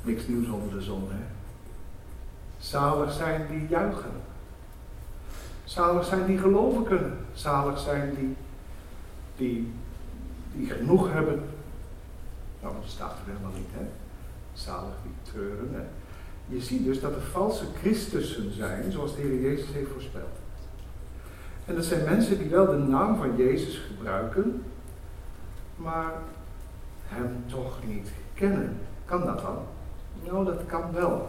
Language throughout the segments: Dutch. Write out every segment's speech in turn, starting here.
Niks nieuws onder de zon, hè. Zalig zijn die juichen. Zalig zijn die geloven kunnen. Zalig zijn die genoeg hebben. Nou, dat staat er helemaal niet, hè. Zalig die treuren, hè. Je ziet dus dat er valse Christussen zijn, zoals de Heer Jezus heeft voorspeld. En dat zijn mensen die wel de naam van Jezus gebruiken, maar hem toch niet kennen. Kan dat dan? Nou, dat kan wel.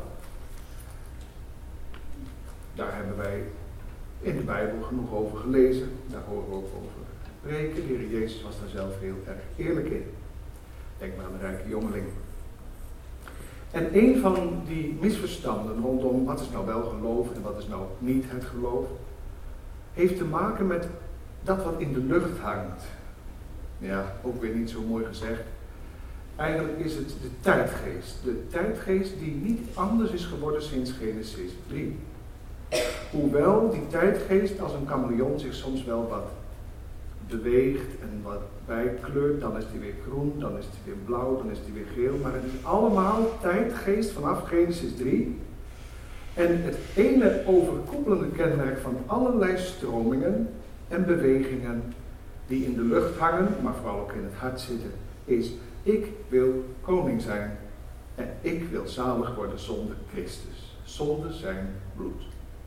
Daar hebben wij in de Bijbel genoeg over gelezen. Daar horen we ook over preken. De Heer Jezus was daar zelf heel erg eerlijk in. Denk maar aan de rijke jongeling. En een van die misverstanden rondom wat is nou wel geloof en wat is nou niet het geloof, heeft te maken met dat wat in de lucht hangt. Ja, ook weer niet zo mooi gezegd. Eigenlijk is het de tijdgeest. De tijdgeest die niet anders is geworden sinds Genesis 3. Hoewel die tijdgeest als een chameleon zich soms wel wat beweegt en wat bijkleurt, dan is die weer groen, dan is die weer blauw, dan is die weer geel. Maar het is allemaal tijdgeest vanaf Genesis 3. En het ene overkoepelende kenmerk van allerlei stromingen en bewegingen die in de lucht hangen, maar vooral ook in het hart zitten, is: ik wil koning zijn en ik wil zalig worden zonder Christus, zonder zijn bloed.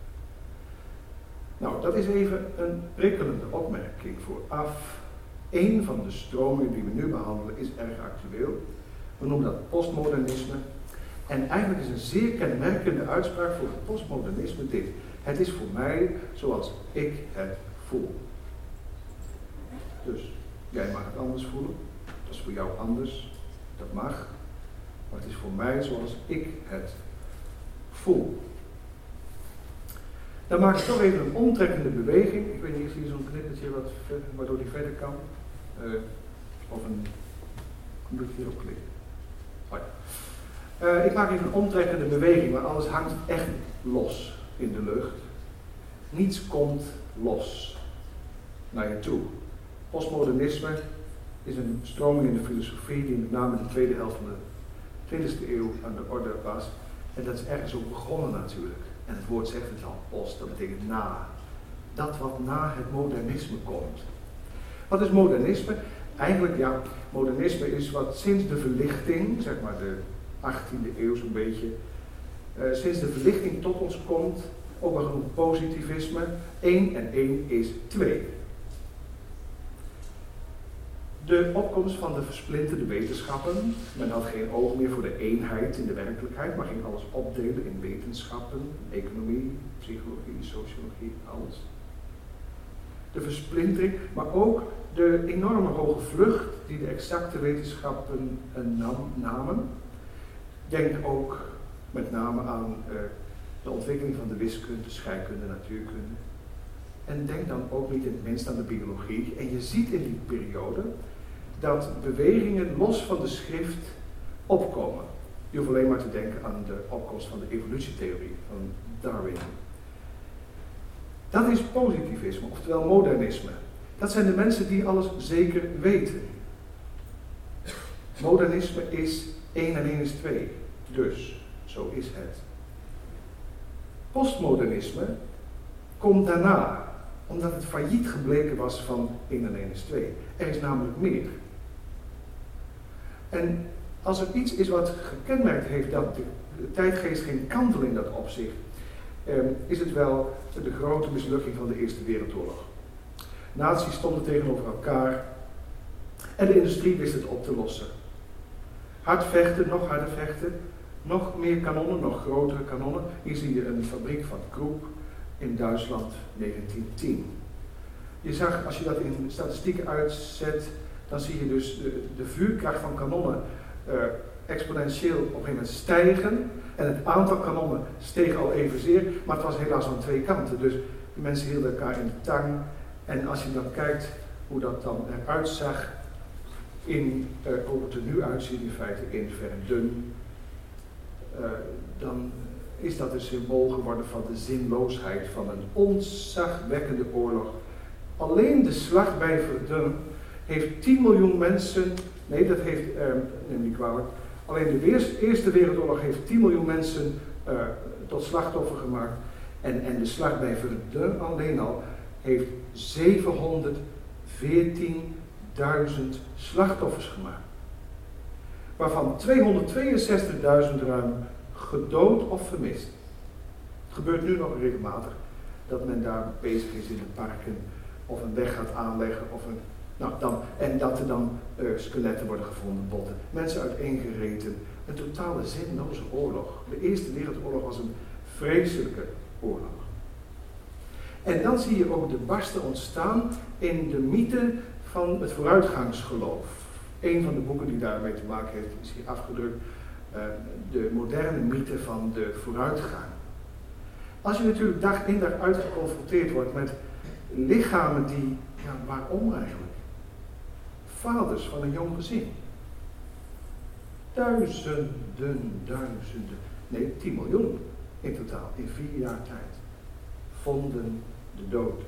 Nou, dat is even een prikkelende opmerking vooraf. Eén van de stromingen die we nu behandelen is erg actueel. We noemen dat postmodernisme. En eigenlijk is een zeer kenmerkende uitspraak voor het postmodernisme dit: het is voor mij zoals ik het voel. Dus, jij mag het anders voelen. Dat is voor jou anders. Dat mag. Maar het is voor mij zoals ik het voel. Dan maak ik toch even een omtrekkende beweging. Ik weet niet of hier zo'n knippertje waardoor die verder kan. Of een... Moet ik hierop klikken? Oh ja. Ik maak even een omtrekkende beweging, want alles hangt echt los in de lucht. Niets komt los naar je toe. Postmodernisme is een stroming in de filosofie die met name in de tweede helft van de 20e eeuw aan de orde was. En dat is ergens ook begonnen natuurlijk. En het woord zegt het al, post, dat betekent na. Dat wat na het modernisme komt. Wat is modernisme? Eigenlijk, ja, modernisme is wat sinds de verlichting, zeg maar de 18e eeuw zo'n beetje, sinds de verlichting tot ons komt, ook wel genoemd positivisme. 1 en 1 is 2. De opkomst van de versplinterde wetenschappen. Men had geen oog meer voor de eenheid in de werkelijkheid, maar ging alles opdelen in wetenschappen, economie, psychologie, sociologie, alles. De versplintering, maar ook de enorme hoge vlucht die de exacte wetenschappen namen. Denk ook met name aan de ontwikkeling van de wiskunde, scheikunde, natuurkunde. En denk dan ook niet in het minst aan de biologie. En je ziet in die periode dat bewegingen los van de schrift opkomen. Je hoeft alleen maar te denken aan de opkomst van de evolutietheorie van Darwin. Dat is positivisme, oftewel modernisme. Dat zijn de mensen die alles zeker weten. Modernisme is 1 en 1 is 2. Dus, zo is het. Postmodernisme komt daarna, omdat het failliet gebleken was van 1 en 1 is 2. Er is namelijk meer. En als er iets is wat gekenmerkt heeft dat de tijdgeest geen kantel in dat opzicht, is het wel de grote mislukking van de Eerste Wereldoorlog. Naties stonden tegenover elkaar en de industrie wist het op te lossen. Hard vechten, nog harder vechten, nog meer kanonnen, nog grotere kanonnen. Hier zie je een fabriek van Krupp in Duitsland, 1910. Je zag, als je dat in statistieken uitzet, dan zie je dus de vuurkracht van kanonnen exponentieel op een gegeven moment stijgen. En het aantal kanonnen steeg al evenzeer, maar het was helaas aan twee kanten. Dus de mensen hielden elkaar in de tang. En als je dan kijkt hoe dat dan eruit zag, hoe het er nu uitziet in feite in Verdun, dan is dat een symbool geworden van de zinloosheid van een ontzagwekkende oorlog. Alleen de slag bij Verdun heeft 10 miljoen mensen, neem niet kwalijk, Alleen de Eerste Wereldoorlog heeft 10 miljoen mensen tot slachtoffer gemaakt. En de slag bij Verdun alleen al heeft 714.000 slachtoffers gemaakt. Waarvan 262.000 ruim gedood of vermist. Het gebeurt nu nog regelmatig dat men daar bezig is in de parken of een weg gaat aanleggen en dat er dan skeletten worden gevonden, botten. Mensen uiteengereten. Een totale zinloze oorlog. De Eerste Wereldoorlog was een vreselijke oorlog. En dan zie je ook de barsten ontstaan in de mythe van het vooruitgangsgeloof. Een van de boeken die daarmee te maken heeft is hier afgedrukt. De moderne mythe van de vooruitgang. Als je natuurlijk dag in dag uit geconfronteerd wordt met lichamen die, waarom eigenlijk? Vaders van een jong gezin. Duizenden, nee 10 miljoen in totaal, in 4 jaar tijd, vonden de dood.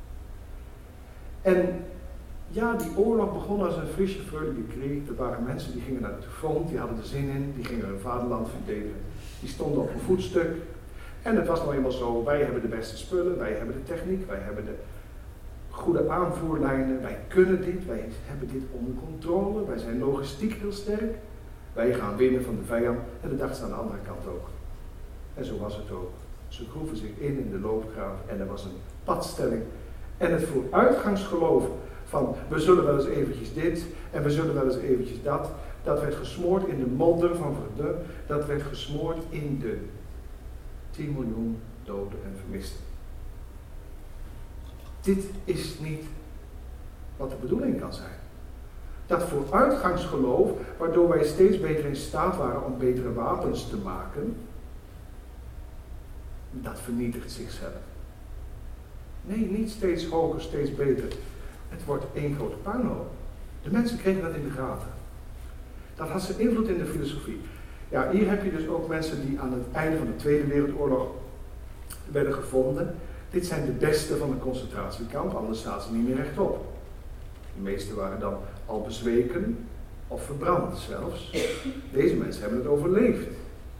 En ja, die oorlog begon als een frische, freudige krieg. Er waren mensen die gingen naar de front, die hadden er zin in, die gingen hun vaderland verdedigen. Die stonden op een voetstuk. En het was nou eenmaal zo, wij hebben de beste spullen, wij hebben de techniek, wij hebben de goede aanvoerlijnen, wij kunnen dit, wij hebben dit onder controle, wij zijn logistiek heel sterk. Wij gaan winnen van de vijand en dat dachten ze aan de andere kant ook. En zo was het ook. Ze groeven zich in de loopgraaf en er was een padstelling. En het vooruitgangsgeloof van we zullen wel eens eventjes dit en we zullen wel eens eventjes dat, dat werd gesmoord in de modder van Verdun, dat werd gesmoord in de 10 miljoen doden en vermisten. Dit is niet wat de bedoeling kan zijn. Dat vooruitgangsgeloof, waardoor wij steeds beter in staat waren om betere wapens te maken, dat vernietigt zichzelf. Nee, niet steeds hoger, steeds beter. Het wordt één grote puinhoop. De mensen kregen dat in de gaten. Dat had zijn invloed in de filosofie. Ja, hier heb je dus ook mensen die aan het einde van de Tweede Wereldoorlog werden gevonden. Dit zijn de beste van de concentratiekamp, anders zaten ze niet meer rechtop. De meeste waren dan al bezweken of verbrand zelfs. Deze mensen hebben het overleefd.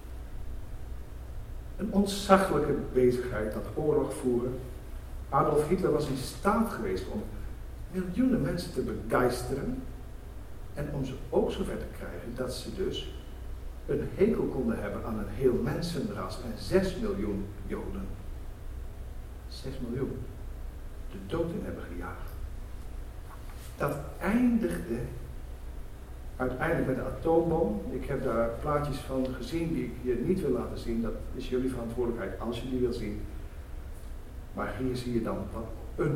Een ontzaglijke bezigheid, dat oorlog voeren. Adolf Hitler was in staat geweest om miljoenen mensen te begeisteren en om ze ook zover te krijgen dat ze dus een hekel konden hebben aan een heel mensenras en 6 miljoen Joden. 6 miljoen. De dood in hebben gejaagd. Dat eindigde uiteindelijk met de atoombom. Ik heb daar plaatjes van gezien die ik je niet wil laten zien. Dat is jullie verantwoordelijkheid als je die wil zien. Maar hier zie je dan wat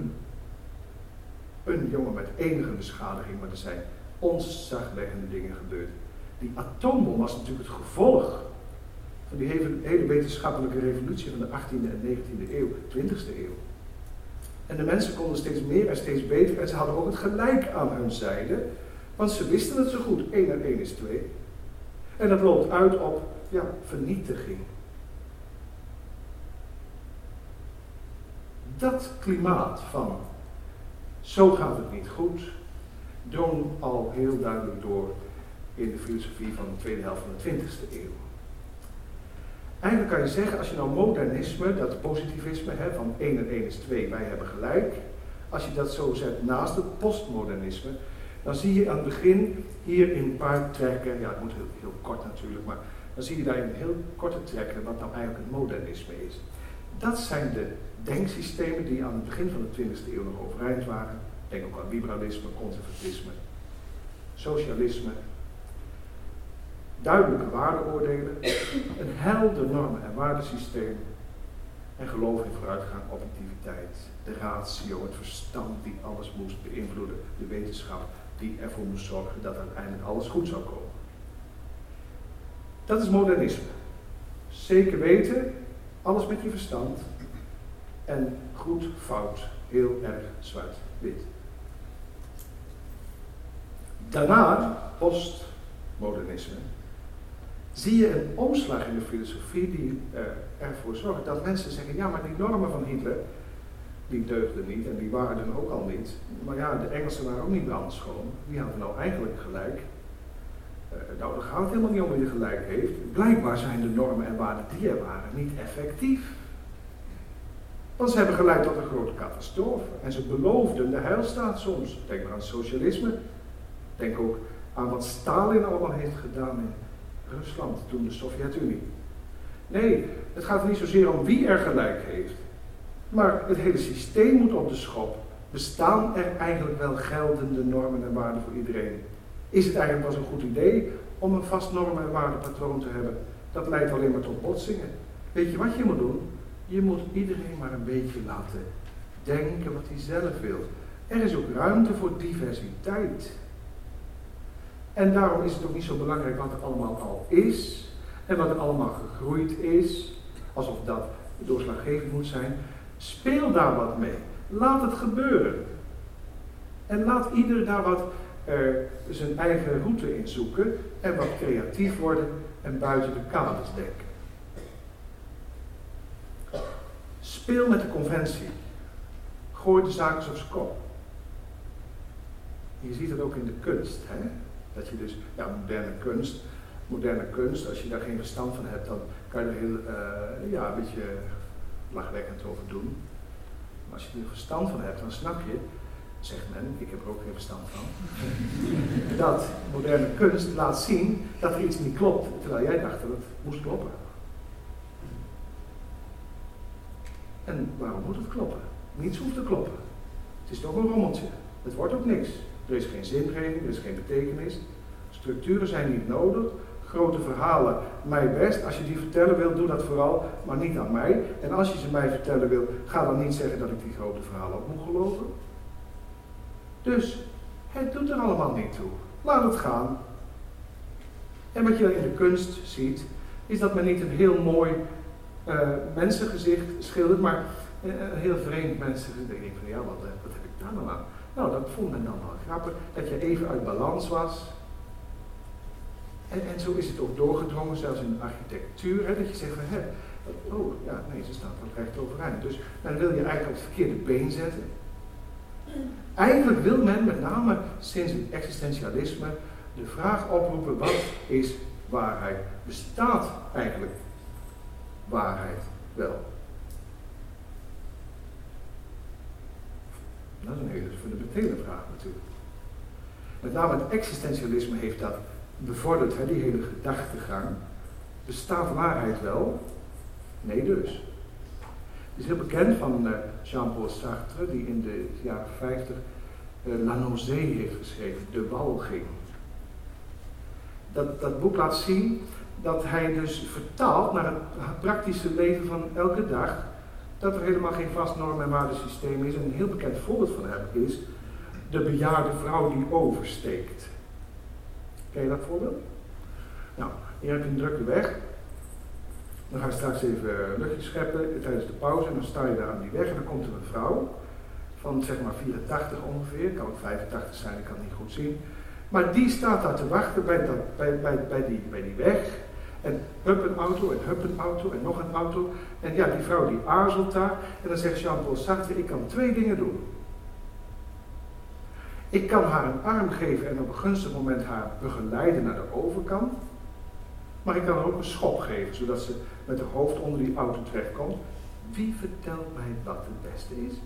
een jongen met enige beschadiging, maar er zijn ontzagwekkende dingen gebeurd. Die atoombom was natuurlijk het gevolg van die hele wetenschappelijke revolutie van de 18e en 19e eeuw, 20e eeuw. En de mensen konden steeds meer en steeds beter en ze hadden ook het gelijk aan hun zijde, want ze wisten het zo goed, 1 en 1 is 2. En dat loopt uit op, vernietiging. Dat klimaat van, zo gaat het niet goed, drong al heel duidelijk door in de filosofie van de tweede helft van de 20e eeuw. Eigenlijk kan je zeggen, als je nou modernisme, dat positivisme van 1 en 1 is 2, wij hebben gelijk, als je dat zo zet naast het postmodernisme, dan zie je aan het begin hier in een paar trekken, het moet heel kort natuurlijk, maar dan zie je daar in heel korte trekken wat nou eigenlijk het modernisme is. Dat zijn de denksystemen die aan het begin van de 20e eeuw nog overeind waren. Denk ook aan liberalisme, conservatisme, socialisme. Duidelijke waardeoordelen, een helder normen- en waardesysteem en geloof in vooruitgang, objectiviteit, de ratio, het verstand die alles moest beïnvloeden, de wetenschap die ervoor moest zorgen dat uiteindelijk alles goed zou komen. Dat is modernisme. Zeker weten, alles met je verstand en goed, fout, heel erg zwart-wit. Daarna, postmodernisme, zie je een omslag in de filosofie die ervoor zorgt dat mensen zeggen, maar die normen van Hitler, die deugden niet en die waren er ook al niet. Maar de Engelsen waren ook niet brandschoon. Die hadden nou eigenlijk gelijk. Nou, daar gaat het helemaal niet om wie er gelijk heeft. Blijkbaar zijn de normen en waarden die er waren niet effectief. Want ze hebben geleid tot een grote catastrofe. En ze beloofden de heilstaat soms. Denk maar aan het socialisme. Denk ook aan wat Stalin allemaal heeft gedaan in Rusland, toen de Sovjet-Unie. Nee, het gaat er niet zozeer om wie er gelijk heeft. Maar het hele systeem moet op de schop. Bestaan er eigenlijk wel geldende normen en waarden voor iedereen? Is het eigenlijk wel zo'n goed idee om een vast normen- en waardepatroon te hebben? Dat leidt alleen maar tot botsingen. Weet je wat je moet doen? Je moet iedereen maar een beetje laten denken wat hij zelf wil. Er is ook ruimte voor diversiteit. En daarom is het ook niet zo belangrijk wat er allemaal al is en wat er allemaal gegroeid is, alsof dat doorslaggevend moet zijn. Speel daar wat mee. Laat het gebeuren. En laat ieder daar wat zijn eigen route in zoeken en wat creatief worden en buiten de kaders denken. Speel met de conventie. Gooi de zaak eens op zijn kop. Je ziet het ook in de kunst, hè? Dat je dus, ja, moderne kunst, als je daar geen verstand van hebt, dan kan je er heel, een beetje lachwekkend over doen. Maar als je er verstand van hebt, dan snap je, zegt men, ik heb er ook geen verstand van, dat moderne kunst laat zien dat er iets niet klopt, terwijl jij dacht dat het moest kloppen. En waarom moet het kloppen? Niets hoeft te kloppen. Het is toch een rommeltje. Het wordt ook niks. Er is geen zingeving, er is geen betekenis. Structuren zijn niet nodig. Grote verhalen, mij best. Als je die vertellen wil, doe dat vooral, maar niet aan mij. En als je ze mij vertellen wil, ga dan niet zeggen dat ik die grote verhalen ook moet geloven. Dus, het doet er allemaal niet toe. Laat het gaan. En wat je dan in de kunst ziet, is dat men niet een heel mooi mensengezicht schildert, maar een heel vreemd mensengezicht. Dan denk ik van, ja, wat heb ik daar nou aan? Nou, dat vond men dan wel grappig, dat je even uit balans was. En zo is het ook doorgedrongen, zelfs in de architectuur, hè, dat je zegt van, ze staat wel recht overeind. Dus men wil je eigenlijk op het verkeerde been zetten. Eigenlijk wil men, met name sinds het existentialisme, de vraag oproepen, wat is waarheid? Bestaat eigenlijk waarheid wel? Dat is een hele fundamentele vraag natuurlijk. Met name het existentialisme heeft dat bevorderd, hè, die hele gedachtegang. Bestaat waarheid wel? Nee dus. Het is heel bekend van Jean-Paul Sartre, die in de jaren 50 La Nausée heeft geschreven, De Walging. Dat boek laat zien dat hij dus vertaalt naar het praktische leven van elke dag, dat er helemaal geen vast norm- en waardesysteem is. En een heel bekend voorbeeld van hem is de bejaarde vrouw die oversteekt. Ken je dat voorbeeld? Nou, hier heb je een drukke weg. Dan ga je straks even luchtje scheppen tijdens de pauze en dan sta je daar aan die weg en dan komt er een vrouw van zeg maar 84 ongeveer, kan ook 85 zijn, ik kan het niet goed zien. Maar die staat daar te wachten bij die weg. En hup een auto en hup een auto en nog een auto. En ja, die vrouw die aarzelt daar. En dan zegt Jean-Paul Sartre, ik kan 2 dingen doen. Ik kan haar een arm geven en op een gunstig moment haar begeleiden naar de overkant. Maar ik kan haar ook een schop geven, zodat ze met haar hoofd onder die auto terechtkomt. Wie vertelt mij wat het beste is?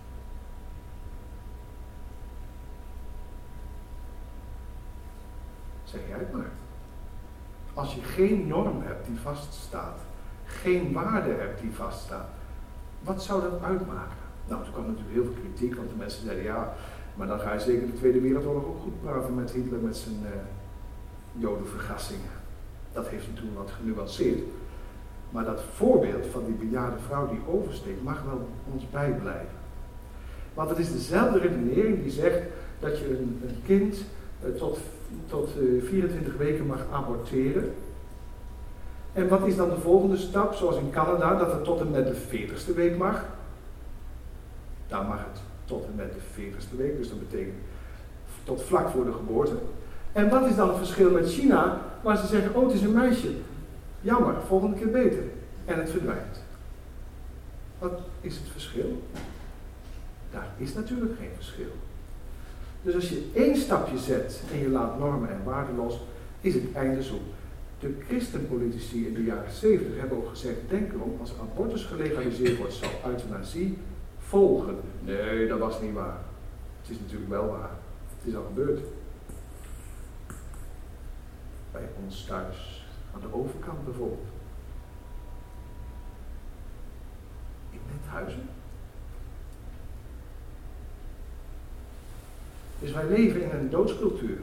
Zeg jij het maar. Als je geen norm hebt die vaststaat, geen waarde hebt die vaststaat, wat zou dat uitmaken? Nou, toen kwam natuurlijk heel veel kritiek, want de mensen zeiden ja, maar dan ga je zeker de Tweede Wereldoorlog ook goed praten met Hitler met zijn jodenvergassingen. Dat heeft hij toen wat genuanceerd. Maar dat voorbeeld van die bejaarde vrouw die oversteekt mag wel ons bijblijven. Want het is dezelfde redenering die zegt dat je een kind tot 24 weken mag aborteren. En wat is dan de volgende stap? Zoals in Canada, dat het tot en met de 40ste week mag. Daar mag het tot en met de 40ste week, dus dat betekent tot vlak voor de geboorte. En wat is dan het verschil met China, waar ze zeggen, oh het is een meisje. Jammer, volgende keer beter. En het verdwijnt. Wat is het verschil? Daar is natuurlijk geen verschil. Dus als je 1 stapje zet en je laat normen en waarden los is het einde zoek. De christenpolitici in de jaren 70 hebben ook gezegd, denk erom, als abortus gelegaliseerd wordt, zal euthanasie volgen. Nee, dat was niet waar. Het is natuurlijk wel waar. Het is al gebeurd. Bij ons thuis, aan de overkant bijvoorbeeld. In Nethuizen. Dus wij leven in een doodscultuur.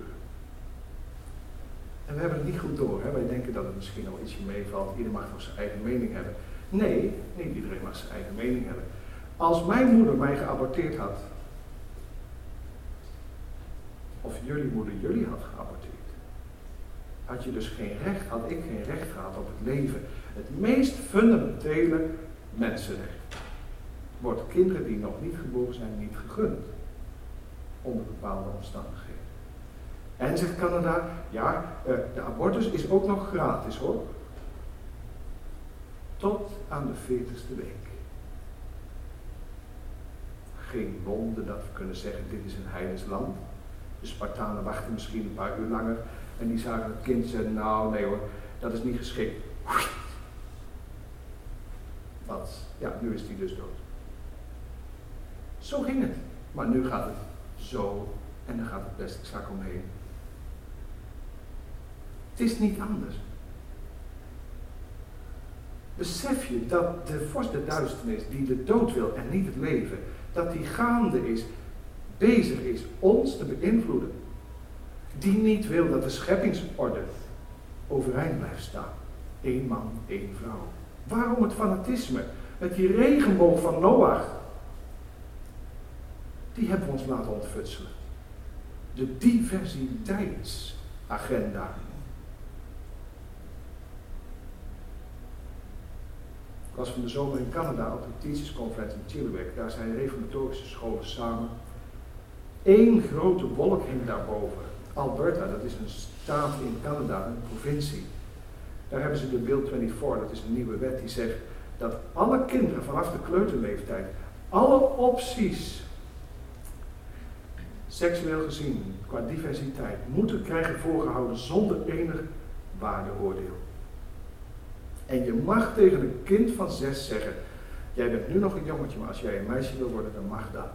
En we hebben het niet goed door. Hè? Wij denken dat het misschien al ietsje meevalt. Ieder mag nog zijn eigen mening hebben. Nee, niet iedereen mag zijn eigen mening hebben. Als mijn moeder mij geaborteerd had, of jullie moeder jullie had geaborteerd, had je dus geen recht, had ik geen recht gehad op het leven. Het meest fundamentele mensenrecht wordt kinderen die nog niet geboren zijn niet gegund. Onder bepaalde omstandigheden. En zegt Canada, ja, de abortus is ook nog gratis hoor. Tot aan de 40ste week. Geen wonder dat we kunnen zeggen, dit is een heidens land. De Spartanen wachten misschien een paar uur langer en die zagen het kind zeggen, nou nee hoor, dat is niet geschikt. Wat? Ja, nu is die dus dood. Zo ging het. Maar nu gaat het zo en dan gaat het plastic zak omheen. Het is niet anders. Besef je dat de vorst der duisternis die de dood wil en niet het leven, dat die gaande is, bezig is ons te beïnvloeden. Die niet wil dat de scheppingsorde overeind blijft staan. 1 man, 1 vrouw. Waarom het fanatisme? Met die regenboog van Noach. Die hebben we ons laten ontfutselen. De diversiteitsagenda. Ik was van de zomer in Canada op de Teachers Conference in Chilliwack. Daar zijn reformatorische scholen samen. 1 grote wolk hing daarboven. Alberta, dat is een staat in Canada, een provincie. Daar hebben ze de Bill 24, dat is een nieuwe wet die zegt dat alle kinderen vanaf de kleuterleeftijd alle opties, seksueel gezien, qua diversiteit, moeten krijgen voorgehouden zonder enig waardeoordeel. En je mag tegen een kind van 6 zeggen, jij bent nu nog een jongetje, maar als jij een meisje wil worden, dan mag dat.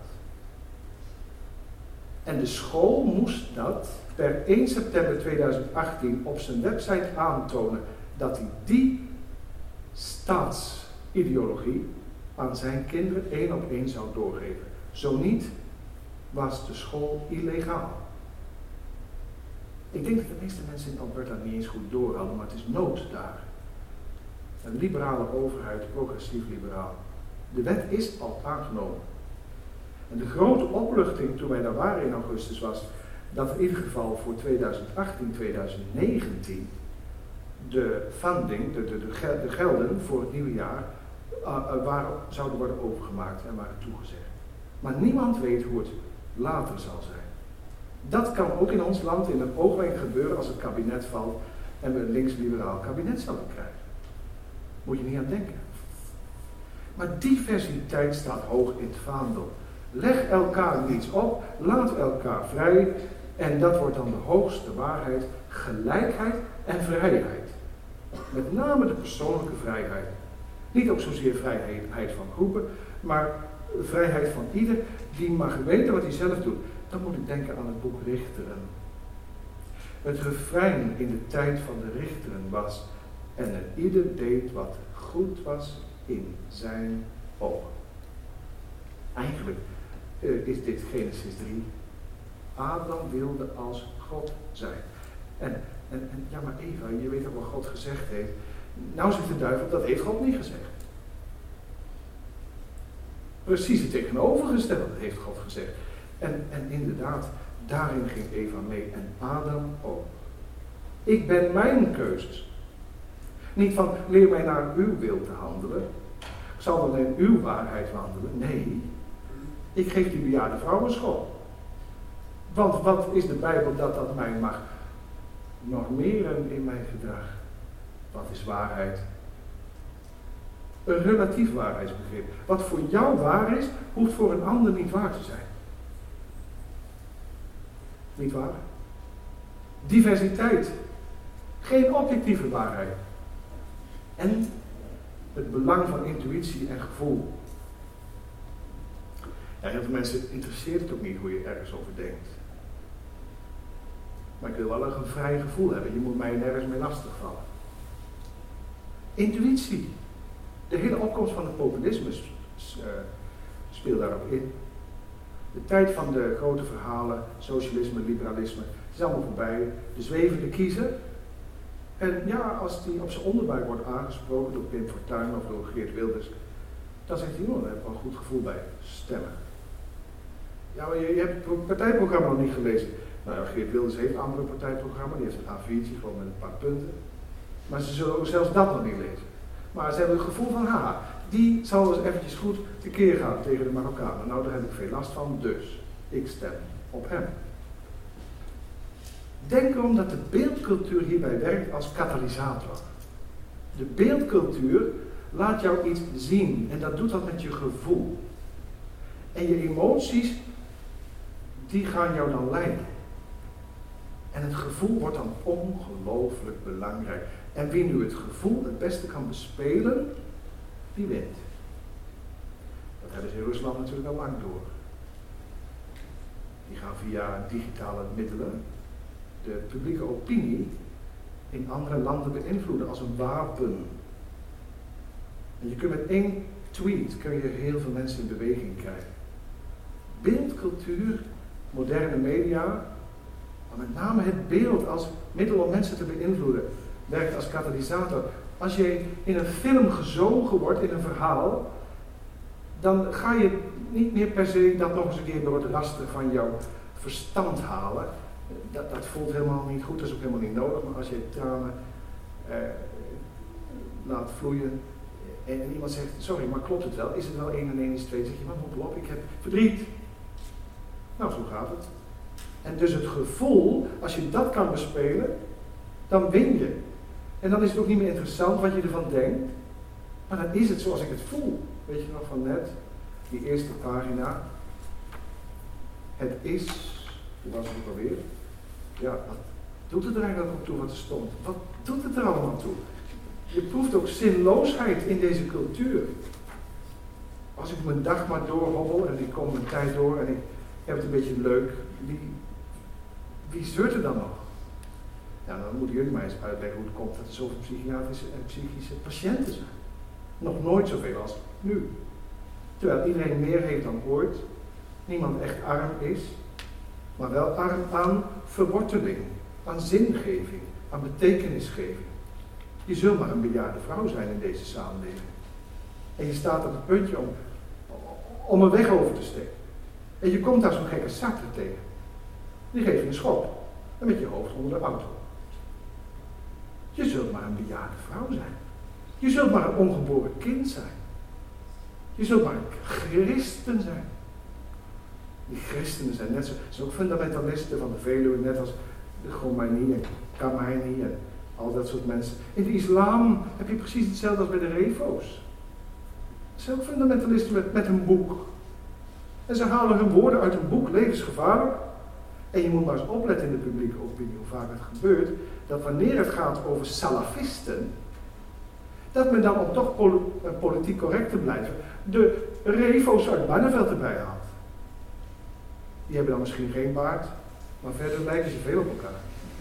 En de school moest dat per 1 september 2018 op zijn website aantonen dat hij die staatsideologie aan zijn kinderen 1 op 1 zou doorgeven. Zo niet, was de school illegaal. Ik denk dat de meeste mensen in Alberta niet eens goed door hadden, maar het is nood daar. Een liberale overheid, progressief liberaal. De wet is al aangenomen. En de grote opluchting toen wij daar waren in augustus was dat in ieder geval voor 2018, 2019 de funding, de gelden voor het nieuwe jaar zouden worden overgemaakt en waren toegezegd. Maar niemand weet hoe het later zal zijn. Dat kan ook in ons land in een oogwenk gebeuren als het kabinet valt en we een links-liberaal kabinet zouden krijgen. Moet je niet aan denken. Maar diversiteit staat hoog in het vaandel. Leg elkaar niets op, laat elkaar vrij en dat wordt dan de hoogste waarheid, gelijkheid en vrijheid. Met name de persoonlijke vrijheid. Niet ook zozeer vrijheid van groepen, maar vrijheid van ieder die mag weten wat hij zelf doet. Dan moet ik denken aan het boek Richteren. Het refrein in de tijd van de Richteren was: en ieder deed wat goed was in zijn ogen. Eigenlijk is dit Genesis 3. Adam wilde als God zijn. En ja, maar Eva, je weet ook wat God gezegd heeft. Nou zegt de duivel, dat heeft God niet gezegd. Precies het tegenovergestelde heeft God gezegd. En inderdaad, daarin ging Eva mee en Adam ook. Ik ben mijn keuzes. Niet van, leer mij naar uw wil te handelen. Ik zal dan in uw waarheid wandelen. Nee, ik geef die bejaarde vrouw een school. Want wat is de Bijbel dat mij mag normeren in mijn gedrag? Wat is waarheid? Een relatief waarheidsbegrip. Wat voor jou waar is, hoeft voor een ander niet waar te zijn. Niet waar? Diversiteit. Geen objectieve waarheid. En het belang van intuïtie en gevoel. Ja, heel veel mensen interesseert het ook niet hoe je ergens over denkt. Maar ik wil wel een vrij gevoel hebben. Je moet mij nergens mee lastigvallen. Intuïtie. De hele opkomst van het populisme speelt daarop in. De tijd van de grote verhalen, socialisme, liberalisme, is allemaal voorbij. De zwevende kiezer. En ja, als die op zijn onderbuik wordt aangesproken door Pim Fortuyn of door Geert Wilders, dan zegt hij, daar heb ik wel een goed gevoel bij stemmen. Ja, maar je hebt het partijprogramma nog niet gelezen. Nou ja, Geert Wilders heeft een andere partijprogramma, die heeft een A4'tje gewoon met een paar punten. Maar ze zullen ook zelfs dat nog niet lezen. Maar ze hebben het gevoel van, die zal eens eventjes goed tekeer gaan tegen de Marokkanen. Nou, daar heb ik veel last van, dus ik stem op hem. Denk erom dat de beeldcultuur hierbij werkt als katalysator. De beeldcultuur laat jou iets zien en dat doet dat met je gevoel. En je emoties, die gaan jou dan leiden. En het gevoel wordt dan ongelooflijk belangrijk. En wie nu het gevoel het beste kan bespelen, die wint. Dat hebben ze in Rusland natuurlijk al lang door. Die gaan via digitale middelen de publieke opinie in andere landen beïnvloeden als een wapen. En je kunt met 1 tweet kun je heel veel mensen in beweging krijgen. Beeldcultuur, moderne media, maar met name het beeld als middel om mensen te beïnvloeden, werkt als katalysator. Als je in een film gezogen wordt, in een verhaal, dan ga je niet meer per se dat nog eens een keer door het raster van jouw verstand halen. Dat voelt helemaal niet goed, dat is ook helemaal niet nodig, maar als je tranen laat vloeien en iemand zegt, sorry, maar klopt het wel? Is het wel 1 en 1 is 2? Dan zeg je, maar moppel op, ik heb verdriet. Nou, zo gaat het. En dus het gevoel, als je dat kan bespelen, dan win je. En dan is het ook niet meer interessant wat je ervan denkt, maar dan is het zoals ik het voel. Weet je nog van net, die eerste pagina. Het is, hoe was het ook alweer? Ja, wat doet het er eigenlijk ook toe wat er stond? Wat doet het er allemaal toe? Je proeft ook zinloosheid in deze cultuur. Als ik mijn dag maar doorhobbel en ik kom mijn tijd door en ik heb het een beetje leuk, wie zeurt er dan nog? Ja, dan moeten jullie mij eens uitleggen hoe het komt dat er zoveel psychiatrische en psychische patiënten zijn. Nog nooit zoveel als nu. Terwijl iedereen meer heeft dan ooit, niemand echt arm is, maar wel arm aan verworteling, aan zingeving, aan betekenisgeving. Je zult maar een bejaarde vrouw zijn in deze samenleving. En je staat op het puntje om een weg over te steken. En je komt daar zo'n gekke zakker tegen. Die geeft je een schop. En met je hoofd onder de auto. Je zult maar een bejaarde vrouw zijn. Je zult maar een ongeboren kind zijn. Je zult maar een christen zijn. Die christenen zijn net zo, zijn ook fundamentalisten van de Veluwe, net als de Khomeini en Khamenei en al dat soort mensen. In de islam heb je precies hetzelfde als bij de refo's. Ze zijn ook fundamentalisten met een boek. En ze halen hun woorden uit een boek, levensgevaarlijk. En je moet maar eens opletten in de publieke opinie, hoe vaak het gebeurt, dat wanneer het gaat over salafisten, dat men dan om toch politiek correct te blijven, de refo's uit Barneveld erbij haalt. Die hebben dan misschien geen baard, maar verder lijken ze veel op elkaar.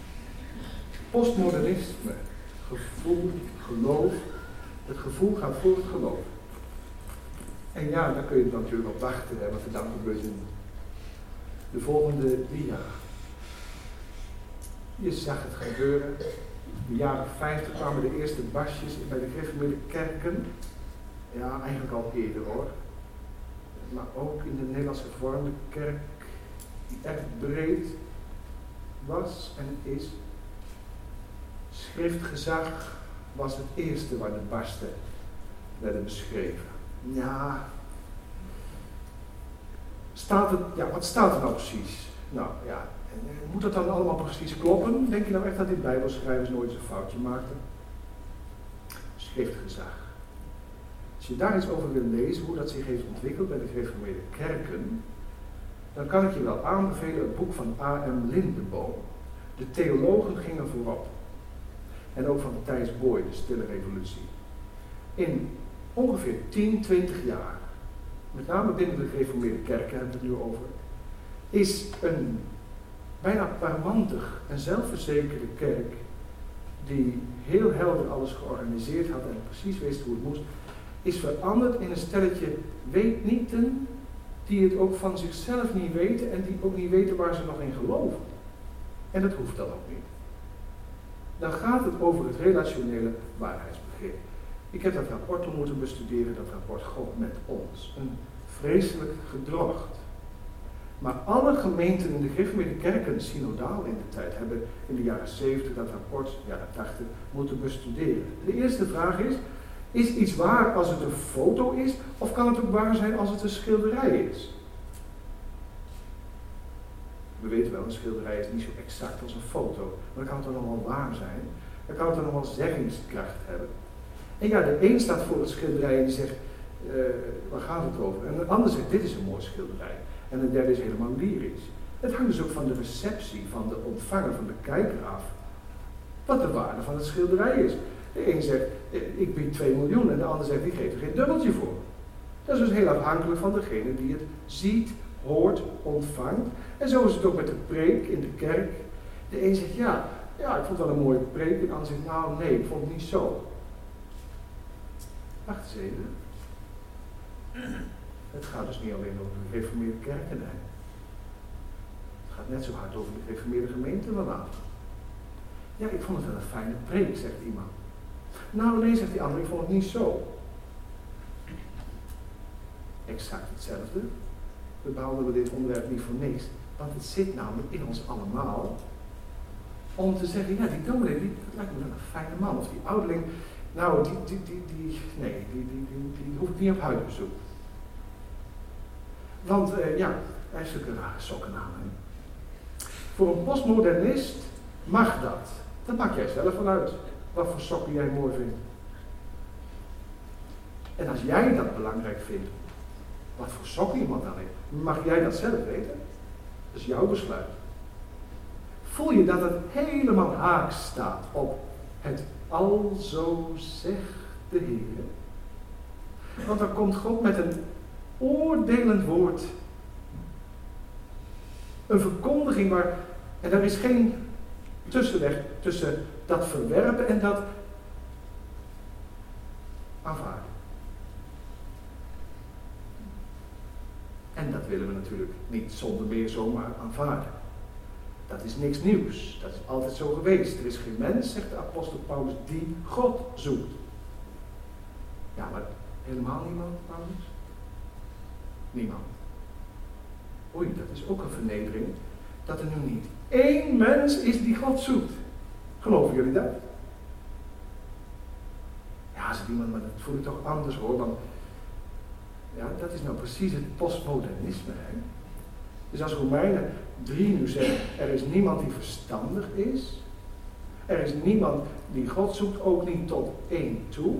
Postmodernisme, gevoel, geloof. Het gevoel gaat voor het geloof. En ja, daar kun je natuurlijk op wachten, wat er dan gebeurt in de volgende dia. Je zag het gebeuren. In de jaren 50 kwamen de eerste basjes bij de gereformeerde kerken. Ja, eigenlijk al eerder hoor. Maar ook in de Nederlandse Hervormde kerk, die echt breed was en is. Schriftgezag was het eerste waar de barsten werden beschreven. Ja, wat staat er nou precies? Nou ja, moet dat dan allemaal precies kloppen? Denk je nou echt dat die bijbelschrijvers nooit zo'n foutje maakten? Schriftgezag. Als je daar iets over wil lezen, hoe dat zich heeft ontwikkeld bij de gereformeerde kerken, dan kan ik je wel aanbevelen het boek van A.M. Lindeboom. De theologen gingen voorop. En ook van Thijs Boy, de Stille Revolutie. In ongeveer 10, 20 jaar, met name binnen de gereformeerde kerken hebben we het nu over, is een bijna parmantig en zelfverzekerde kerk, die heel helder alles georganiseerd had en precies wist hoe het moest, is veranderd in een stelletje weet-nieten, die het ook van zichzelf niet weten en die ook niet weten waar ze nog in geloven. En dat hoeft dan ook niet. Dan gaat het over het relationele waarheidsbegrip. Ik heb dat rapport moeten bestuderen, dat rapport God met ons. Een vreselijk gedrocht. Maar alle gemeenten in de gereformeerde kerken, synodaal in de tijd, hebben in de jaren 70 dat rapport, jaren 80, moeten bestuderen. De eerste vraag is iets waar als het een foto is, of kan het ook waar zijn als het een schilderij is? We weten wel, een schilderij is niet zo exact als een foto, maar dan kan het dan nog wel waar zijn. Dan kan het dan nog wel zeggingskracht hebben. En ja, de een staat voor het schilderij en die zegt, waar gaat het over? En de ander zegt, dit is een mooi schilderij. En de derde is helemaal lyrisch. Het hangt dus ook van de receptie van de ontvanger, van de kijker af, wat de waarde van het schilderij is. De een zegt, ik bied 2 miljoen en de ander zegt, ik geef er geen dubbeltje voor. Dat is dus heel afhankelijk van degene die het ziet, hoort, ontvangt. En zo is het ook met de preek in de kerk. De een zegt, ja, ik vond het wel een mooie preek. En de ander zegt, nou nee, ik vond het niet zo. Wacht eens even. Het gaat dus niet alleen over de gereformeerde kerken. Hè. Het gaat net zo hard over de gereformeerde gemeente vanaf. Ja, ik vond het wel een fijne preek, zegt iemand. Nou nee, zegt die ander, ik vond het niet zo. Exact hetzelfde. We behandelen dit onderwerp niet voor niks. Want het zit namelijk in ons allemaal. Om te zeggen, ja, die dominee, dat lijkt me wel een fijne man. Of die ouderling, nou, die hoef ik niet op huisbezoek. Want hij heeft zulke rare sokken aan. Hè? Voor een postmodernist mag dat. Dat maak jij zelf wel uit. Wat voor sokken jij mooi vindt. En als jij dat belangrijk vindt, wat voor sokken iemand dan heeft, mag jij dat zelf weten. Dat is jouw besluit. Voel je dat het helemaal haaks staat op het alzo zegt de Heer? Want dan komt God met een oordelend woord. Een verkondiging waar, en er is geen tussenweg tussen dat verwerpen en dat aanvaarden. En dat willen we natuurlijk niet zonder meer zomaar aanvaarden. Dat is niks nieuws. Dat is altijd zo geweest. Er is geen mens, zegt de apostel Paulus, die God zoekt. Ja, maar helemaal niemand, Paulus? Niemand. Oei, dat is ook een vernedering. Dat er nu niet één mens is die God zoekt. Geloven jullie dat? Ja, zegt iemand, maar dat voel ik toch anders hoor. Want ja, dat is nou precies het postmodernisme. Hè? Dus als Romeinen 3 nu zegt, er is niemand die verstandig is. Er is niemand die God zoekt, ook niet tot één toe.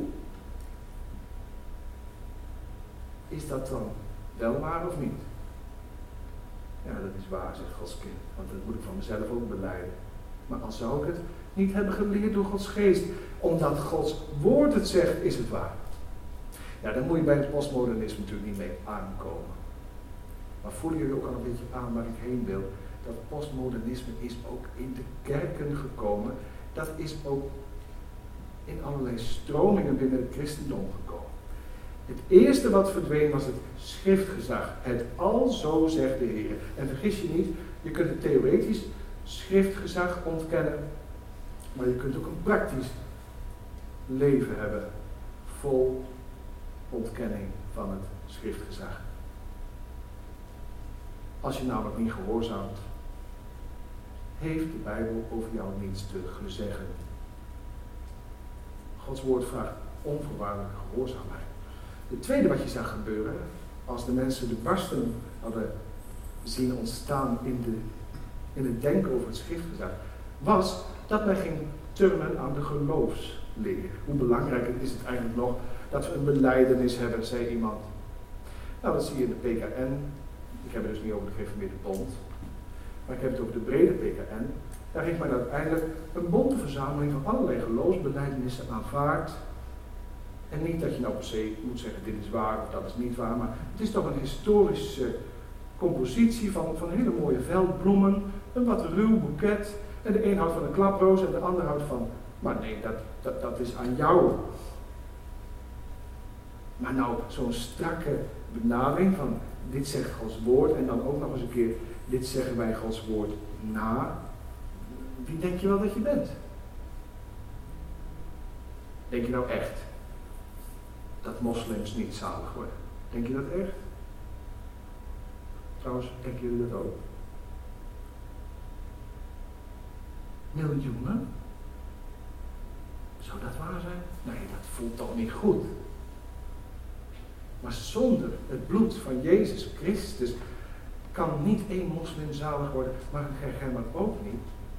Is dat dan wel waar of niet? Ja, dat is waar, zegt Gods kind. Want dat moet ik van mezelf ook belijden. Maar als zou ik het niet hebben geleerd door Gods geest, omdat Gods woord het zegt, is het waar. Ja, daar moet je bij het postmodernisme natuurlijk niet mee aankomen. Maar voelen jullie ook al een beetje aan waar ik heen wil? Dat postmodernisme is ook in de kerken gekomen. Dat is ook in allerlei stromingen binnen het christendom gekomen. Het eerste wat verdween was het schriftgezag. Het alzo zegt de Heer. En vergis je niet, je kunt het theoretisch schriftgezag ontkennen. Maar je kunt ook een praktisch leven hebben. Vol ontkenning van het schriftgezag. Als je namelijk niet gehoorzaamt, heeft de Bijbel over jou niets te gezeggen. Gods woord vraagt onvoorwaardelijke gehoorzaamheid. Het tweede wat je zag gebeuren, als de mensen de barsten hadden zien ontstaan in het denken over het schriftgezag, was dat men ging turnen aan de geloofsleer. Hoe belangrijk is het eigenlijk nog dat we een belijdenis hebben, zei iemand. Nou, dat zie je in de PKN. Ik heb het dus niet over de gereformeerde bond, maar ik heb het over de brede PKN. Daar heeft men uiteindelijk een bonte verzameling van allerlei geloofsbelijdenissen aanvaard. En niet dat je nou per se moet zeggen, dit is waar of dat is niet waar, maar het is toch een historische compositie van hele mooie veldbloemen, een wat ruw boeket. En de een houdt van een klaproos en de ander houdt van, maar nee, dat is aan jou. Maar nou, zo'n strakke benadering van, dit zegt Gods woord en dan ook nog eens een keer, dit zeggen wij Gods woord na. Wie denk je wel dat je bent? Denk je nou echt dat moslims niet zalig worden? Denk je dat echt? Trouwens, denken jullie dat ook? Miljoenen? Zou dat waar zijn? Nee, dat voelt toch niet goed. Maar zonder het bloed van Jezus Christus kan niet één moslim zalig worden, maar een geheimman ook niet.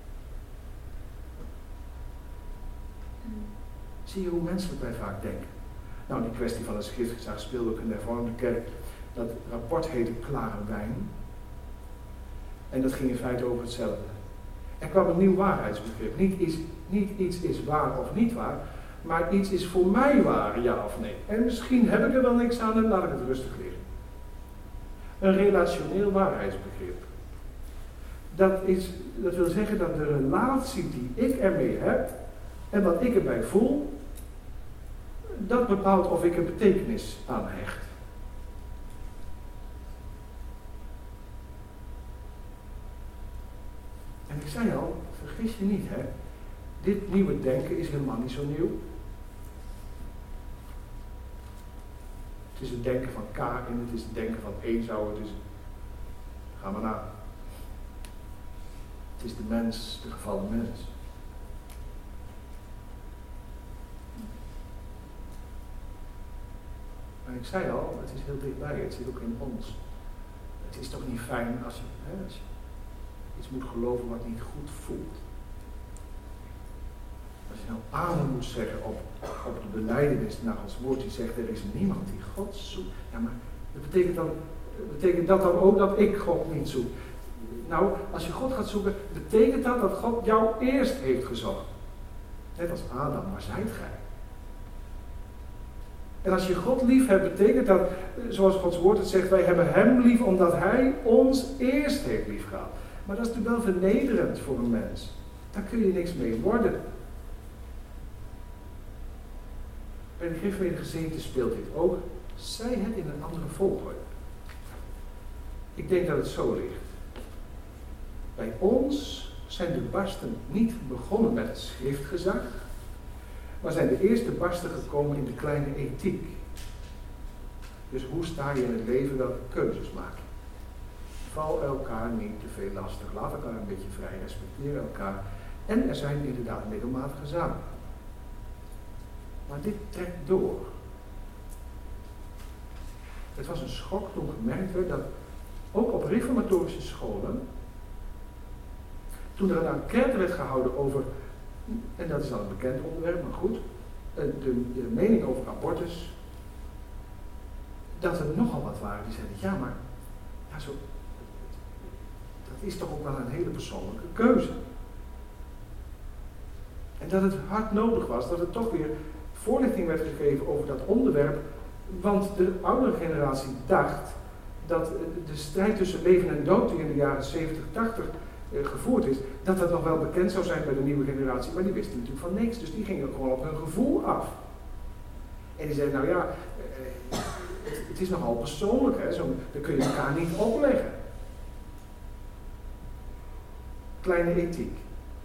Zie je hoe menselijk wij vaak denken? Nou, die kwestie van het schriftgezag speelde ook in de hervormde kerk. Dat rapport heette Klare Wijn. En dat ging in feite over hetzelfde. Er kwam een nieuw waarheidsbegrip. Niet iets is waar of niet waar, maar iets is voor mij waar, ja of nee. En misschien heb ik er wel niks aan en laat ik het rustig liggen. Een relationeel waarheidsbegrip. Dat wil zeggen dat de relatie die ik ermee heb en wat ik erbij voel, dat bepaalt of ik er betekenis aan hecht. En ik zei al, vergis je niet, hè. Dit nieuwe denken is helemaal niet zo nieuw. Het is het denken van Kain, het is het denken van Esau, het is... Ga maar na. Het is de mens, de gevallen mens. Maar ik zei al, het is heel dichtbij, het zit ook in ons. Het is toch niet fijn als je iets moet geloven wat niet goed voelt. Als je nou amen moet zeggen op de belijdenis naar Gods woord, die zegt er is niemand die God zoekt. Ja, maar betekent dat dan ook dat ik God niet zoek? Nou, als je God gaat zoeken, betekent dat God jou eerst heeft gezocht. Net als Adam, waar zijt gij? En als je God lief hebt, betekent dat, zoals Gods woord het zegt, wij hebben hem lief omdat hij ons eerst heeft lief gehad. Maar dat is natuurlijk wel vernederend voor een mens. Daar kun je niks mee worden. Bij de gereformeerde gemeente speelt dit ook. Zij het in een andere volgorde. Ik denk dat het zo ligt. Bij ons zijn de barsten niet begonnen met het schriftgezag, maar zijn de eerste barsten gekomen in de kleine ethiek. Dus hoe sta je in het leven, welke keuzes maak je? Val elkaar niet te veel lastig, laat elkaar een beetje vrij, respecteer elkaar. En er zijn inderdaad middelmatige zaken. Maar dit trekt door. Het was een schok toen gemerkt werd dat ook op reformatorische scholen, toen er een enquête werd gehouden over, en dat is dan een bekend onderwerp, maar goed, de mening over abortus, dat er nogal wat waren die zeiden, ja maar, ja, dat is toch ook wel een hele persoonlijke keuze. En dat het hard nodig was, dat er toch weer voorlichting werd gegeven over dat onderwerp, want de oudere generatie dacht dat de strijd tussen leven en dood die in de jaren 70, 80 gevoerd is, dat dat nog wel bekend zou zijn bij de nieuwe generatie, maar die wisten natuurlijk van niks, dus die gingen gewoon op hun gevoel af. En die zeiden, nou ja, het is nogal persoonlijk, hè? Dat kun je elkaar niet opleggen. Kleine ethiek.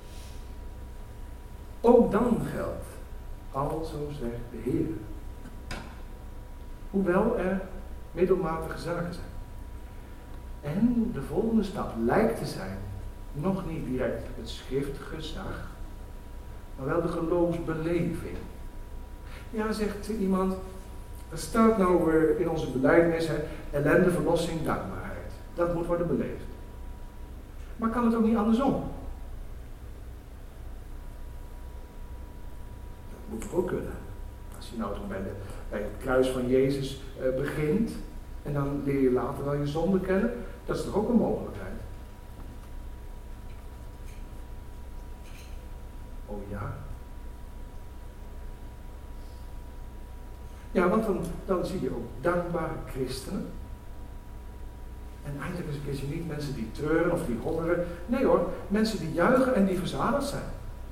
Ook dan geldt, alzo zegt de Heer. Hoewel er middelmatige zaken zijn. En de volgende stap lijkt te zijn, nog niet direct het schriftgezag, maar wel de geloofsbeleving. Ja, zegt iemand, er staat nou in onze belijdenis, ellende, verlossing, dankbaarheid. Dat moet worden beleefd. Maar kan het ook niet andersom? Dat moet ook kunnen. Als je nou toch bij het kruis van Jezus begint, en dan leer je later wel je zonde kennen, dat is toch ook een mogelijkheid? Ja, want dan zie je ook dankbare christenen. En eindelijk eens een keertje niet mensen die treuren of die hongeren. Nee hoor, mensen die juichen en die verzadigd zijn.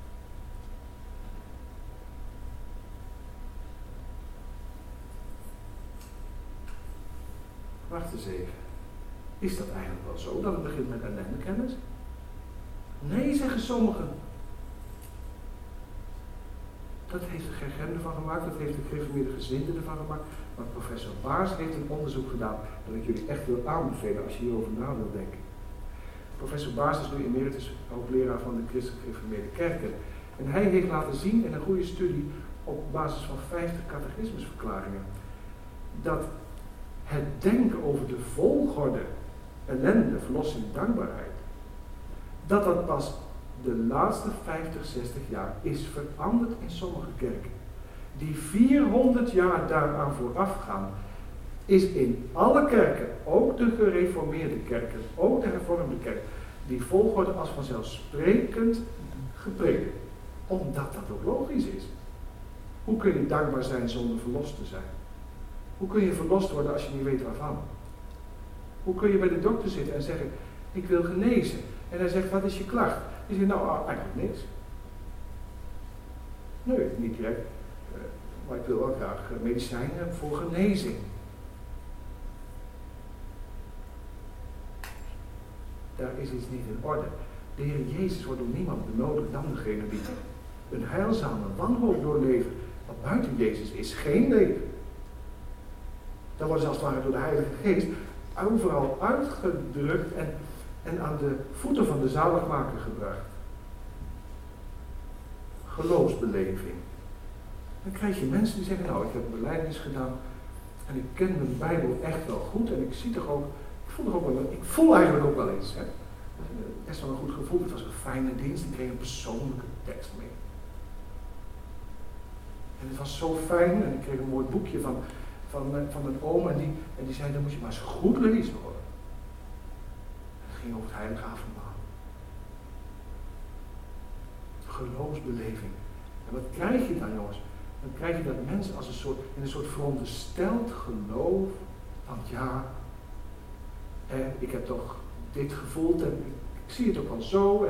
Wacht eens even. Is dat eigenlijk wel zo dat het begint met ellendekennis? Nee, zeggen sommigen. Dat heeft de Gergem ervan gemaakt, dat heeft de gereformeerde gezinden ervan gemaakt. Maar professor Baars heeft een onderzoek gedaan dat ik jullie echt wil aanbevelen als je hierover na wilt denken. Professor Baars is nu emeritus hoogleraar van de Christelijk Gereformeerde Kerken. En hij heeft laten zien in een goede studie op basis van 50 catechismusverklaringen dat het denken over de volgorde ellende, verlossing, dankbaarheid, dat pas de laatste 50, 60 jaar is veranderd in sommige kerken. Die 400 jaar daaraan voorafgaan, is in alle kerken, ook de gereformeerde kerken, ook de hervormde kerken, die volgorde als vanzelfsprekend gepredikt. Omdat dat ook logisch is. Hoe kun je dankbaar zijn zonder verlost te zijn? Hoe kun je verlost worden als je niet weet waarvan? Hoe kun je bij de dokter zitten en zeggen, ik wil genezen. En hij zegt, wat is je klacht? Je zegt, nou eigenlijk niks. Nee, niet direct. Maar ik wil wel graag medicijnen voor genezing. Daar is iets niet in orde. De Heer Jezus wordt door niemand benodigd dan degene die een heilzame wanhoop doorleven. Want buiten Jezus is geen leven. Dat wordt als het ware door de Heilige Geest overal uitgedrukt en aan de voeten van de zaligmaker gebracht. Geloofsbeleving. Dan krijg je mensen die zeggen, nou ik heb een belijdenis gedaan en ik ken mijn Bijbel echt wel goed en ik zie toch ook, ik voel eigenlijk ook wel iets. Hè? Best wel een goed gevoel, het was een fijne dienst, ik kreeg een persoonlijke tekst mee. En het was zo fijn en ik kreeg een mooi boekje van een oom en die zei, dan moet je maar eens goed lezen hoor. Het ging over het heilige avondmaal. Geloofsbeleving. En wat krijg je dan jongens? Dan krijg je dat mensen als in een soort verondersteld geloof van ja, ik heb toch dit gevoeld en ik zie het ook wel zo.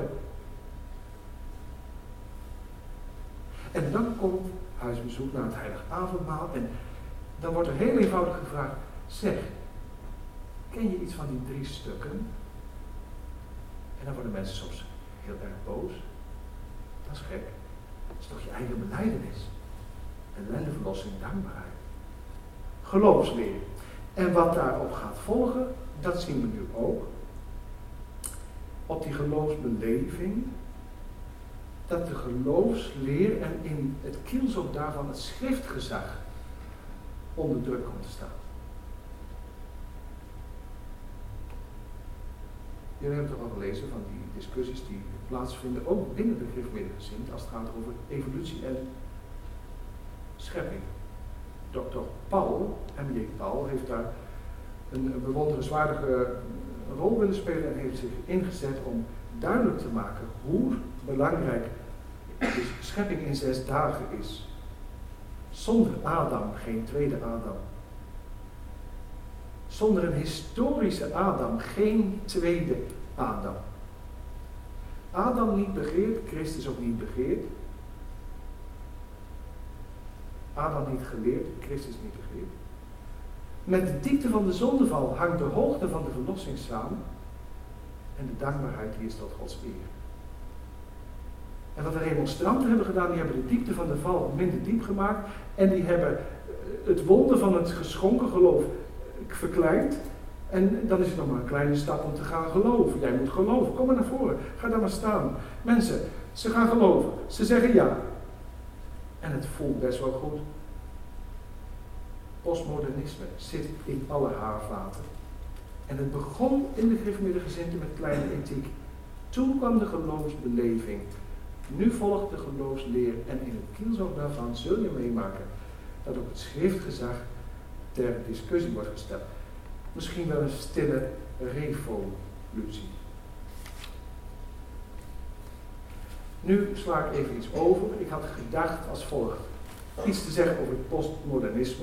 En dan komt huisbezoek naar het heilige avondmaal en dan wordt er heel eenvoudig gevraagd, zeg, ken je iets van die 3 stukken? En dan worden mensen soms heel erg boos. Dat is gek. Dat is toch je eigen belijdenis. Ellende, verlossing, dankbaarheid. Geloofsleer. En wat daarop gaat volgen, dat zien we nu ook. Op die geloofsbeleving, dat de geloofsleer en in het kielzog daarvan het schriftgezag onder druk komt te staan. Jullie hebben toch al gelezen van die discussies die plaatsvinden, ook binnen de gereformeerde gezind, als het gaat over evolutie en schepping. Dr. Paul, M.J. Paul, heeft daar een bewonderenswaardige rol willen spelen en heeft zich ingezet om duidelijk te maken hoe belangrijk de schepping in 6 dagen is. Zonder Adam geen tweede Adam. Zonder een historische Adam geen tweede Adam. Adam niet begeerd, Christus ook niet begeerd. Adam niet geleerd, Christus niet begeerd. Met de diepte van de zondeval hangt de hoogte van de verlossing samen. En de dankbaarheid die is tot Gods eer. En wat de remonstranten hebben gedaan, die hebben de diepte van de val minder diep gemaakt. En die hebben het wonder van het geschonken geloof verkleind. En dan is het nog maar een kleine stap om te gaan geloven. Jij moet geloven, kom maar naar voren, ga daar maar staan. Mensen, ze gaan geloven, ze zeggen ja. En het voelt best wel goed. Postmodernisme zit in alle haarvaten. En het begon in de gereformeerde gezinten met kleine ethiek. Toen kwam de geloofsbeleving. Nu volgt de geloofsleer en in het kielzog daarvan zul je meemaken dat ook het schriftgezag ter discussie wordt gesteld. Misschien wel een stille revolutie. Nu sla ik even iets over. Ik had gedacht als volgt. iets te zeggen over het postmodernisme,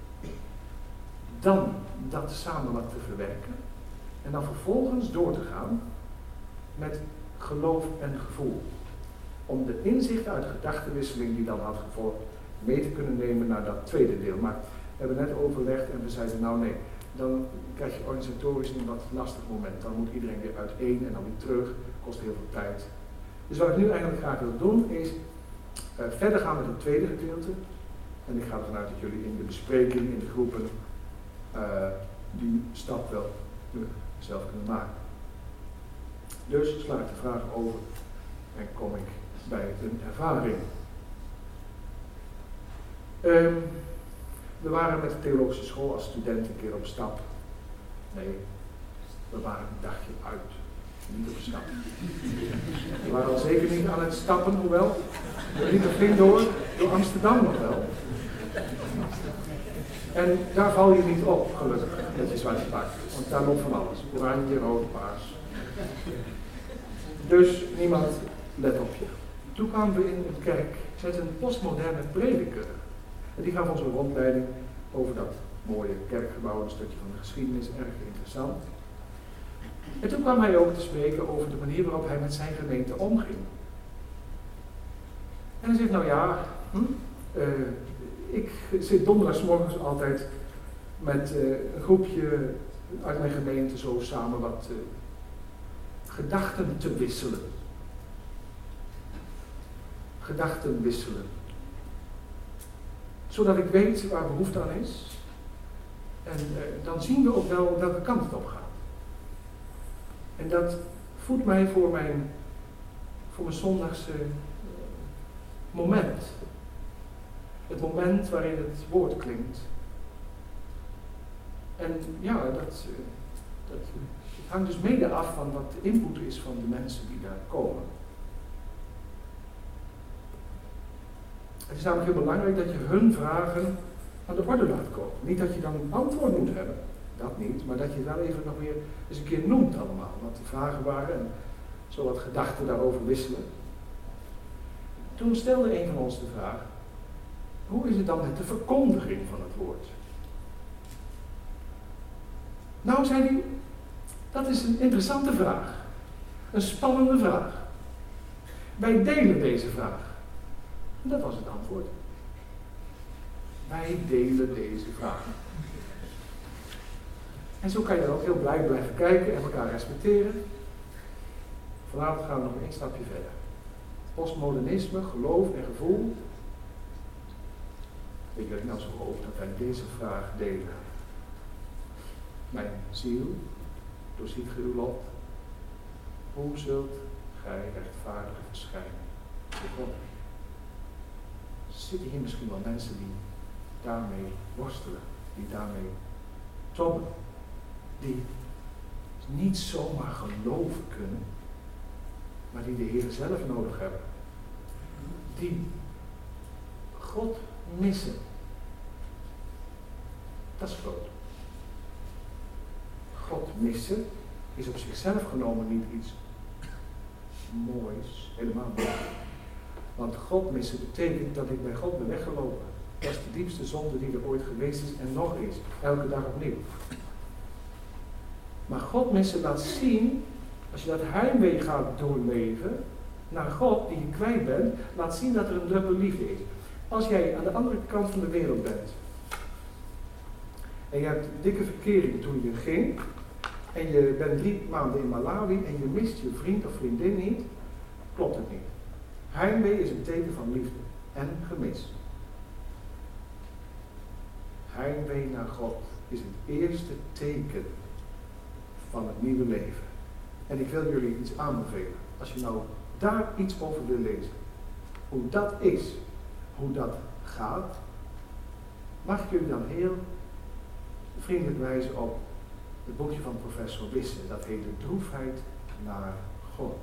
dan dat samen wat te verwerken en dan vervolgens door te gaan met geloof en gevoel. Om de inzichten uit de gedachtenwisseling die dan had gevolgd mee te kunnen nemen naar dat tweede deel. Maar we hebben net overlegd en we zeiden nou nee, dan krijg je organisatorisch een wat lastig moment. Dan moet iedereen weer uiteen en dan weer terug, kost heel veel tijd. Dus wat ik nu eigenlijk graag wil doen is verder gaan met het tweede gedeelte. En ik ga ervan uit dat jullie in de bespreking, in de groepen, die stap wel zelf kunnen maken. Dus sla ik de vraag over en kom ik bij een ervaring. We waren met de theologische school als student een keer op stap. Nee, we waren een dagje uit. Niet op stap. We waren al zeker niet aan het stappen, hoewel. We liepen flink door Amsterdam nog wel. En daar val je niet op, gelukkig, met je zwarte pak. Want daar loopt van alles. Oranje, rood, paars. Dus niemand let op je. Toen kwamen we in een kerk met een postmoderne prediker. En die gaf ons een rondleiding over dat mooie kerkgebouw, een stukje van de geschiedenis, erg interessant. En toen kwam hij ook te spreken over de manier waarop hij met zijn gemeente omging. En hij zegt, nou ja, ik zit donderdagsmorgens altijd met een groepje uit mijn gemeente zo samen wat gedachten te wisselen. Gedachten wisselen. Zodat ik weet waar behoefte aan is. En dan zien we ook wel welke kant het op gaat. En dat voedt mij voor mijn zondagse moment. Het moment waarin het woord klinkt. En ja, dat hangt dus mede af van wat de input is van de mensen die daar komen. Het is namelijk heel belangrijk dat je hun vragen aan de orde laat komen. Niet dat je dan een antwoord moet hebben, dat niet, maar dat je het wel even nog weer eens een keer noemt allemaal, wat de vragen waren en zo wat gedachten daarover wisselen. Toen stelde een van ons de vraag, hoe is het dan met de verkondiging van het woord? Nou, zei hij, dat is een interessante vraag. Een spannende vraag. Wij delen deze vraag. En dat was het antwoord. Wij delen deze vraag. En zo kan je dan ook heel blij blijven kijken en elkaar respecteren. Vanavond gaan we nog één stapje verder. Postmodernisme, geloof en gevoel. Ik denk nou zo hoop dat wij deze vraag delen. Mijn ziel, doorziet ge uw lot. Hoe zult gij rechtvaardig verschijnen? Zitten hier misschien wel mensen die daarmee worstelen, die daarmee tobben, die niet zomaar geloven kunnen, maar die de Heer zelf nodig hebben, die God missen. Dat is groot. God missen is op zichzelf genomen niet iets moois, helemaal niet. Want God missen betekent dat ik bij God ben weggelopen. Dat is de diepste zonde die er ooit geweest is en nog is. Elke dag opnieuw. Maar God missen laat zien, als je dat heimwee gaat doorleven, naar God die je kwijt bent, laat zien dat er een dubbele liefde is. Als jij aan de andere kant van de wereld bent, en je hebt dikke verkering toen je ging, en je bent 3 maanden in Malawi en je mist je vriend of vriendin niet, klopt het niet. Heimwee is een teken van liefde en gemis. Heimwee naar God is het eerste teken van het nieuwe leven. En ik wil jullie iets aanbevelen. Als je nou daar iets over wil lezen, hoe dat is, hoe dat gaat, mag ik jullie dan heel vriendelijk wijzen op het boekje van professor Wisse. Dat heet De droefheid naar God.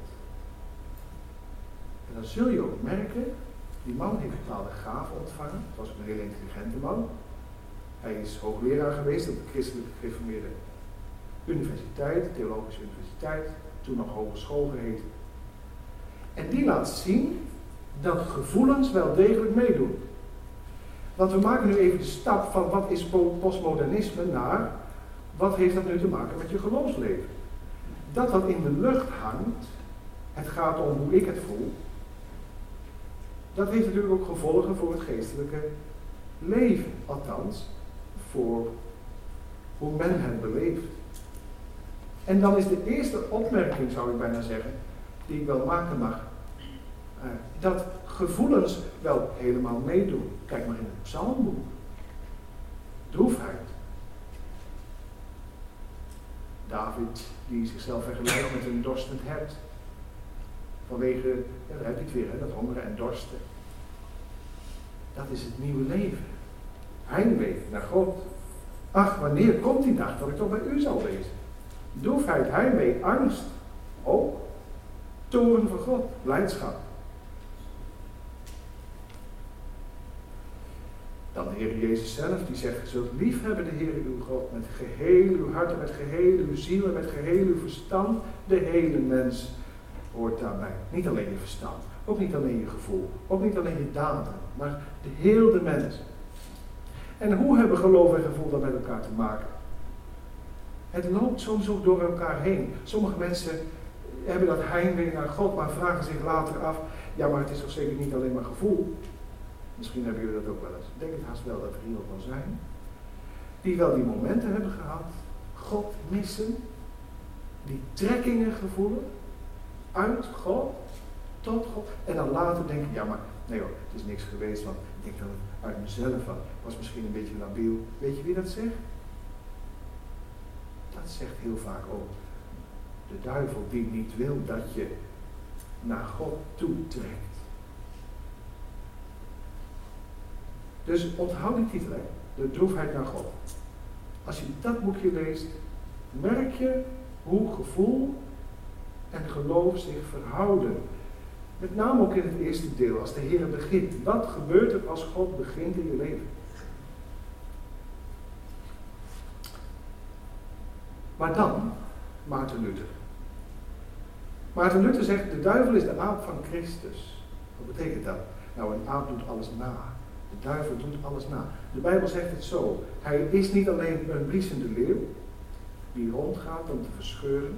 En dan zul je ook merken, die man heeft bepaalde gaven ontvangen. Het was een heel intelligente man. Hij is hoogleraar geweest op de christelijke gereformeerde universiteit, theologische universiteit, toen nog hogeschool geheten. En die laat zien dat gevoelens wel degelijk meedoen. Want we maken nu even de stap van wat is postmodernisme naar wat heeft dat nu te maken met je geloofsleven. Dat in de lucht hangt, het gaat om hoe ik het voel, dat heeft natuurlijk ook gevolgen voor het geestelijke leven. Althans, voor hoe men het beleeft. En dan is de eerste opmerking, zou ik bijna zeggen, die ik wel maken mag, dat gevoelens wel helemaal meedoen. Kijk maar in het psalmboek. Droefheid. David, die zichzelf vergelijkt met een dorstend hert. Vanwege, ja, daar heb je het weer, hè, dat hongeren en dorsten. Dat is het nieuwe leven. Heimwee naar God. Ach, wanneer komt die dag dat ik toch bij u zal wezen? Droefheid, heimwee, angst. Ook. Toorn van God, blijdschap. Dan de Heer Jezus zelf, die zegt, je zult liefhebben de Heer uw God met geheel uw hart en met geheel uw ziel en met geheel uw verstand. De hele mens hoort daarbij. Niet alleen je verstand, ook niet alleen je gevoel, ook niet alleen je daden, maar de hele mens. En hoe hebben geloof en gevoel dan met elkaar te maken? Het loopt soms ook door elkaar heen. Sommige mensen hebben dat heimwee naar God, maar vragen zich later af, ja, maar het is toch zeker niet alleen maar gevoel? Misschien hebben jullie dat ook wel eens. Ik denk het haast wel dat er hier ook wel zijn. Die wel die momenten hebben gehad. God missen. Die trekkingen gevoelen. Uit God. Tot God. En dan later denken, ja maar nee hoor, het is niks geweest. Want ik denk dat het uit mezelf was misschien een beetje labiel. Weet je wie dat zegt? Dat zegt heel vaak ook de duivel die niet wil dat je naar God toe trekt. Dus onthoud die titel, hè? De droefheid naar God. Als je dat boekje leest, merk je hoe gevoel en geloof zich verhouden. Met name ook in het eerste deel, als de Heer begint. Wat gebeurt er als God begint in je leven? Maar dan, Maarten Luther. Maarten Luther zegt, de duivel is de aap van Christus. Wat betekent dat? Nou, een aap doet alles na. De duivel doet alles na. De Bijbel zegt het zo. Hij is niet alleen een bliezende leeuw, die rondgaat om te verscheuren.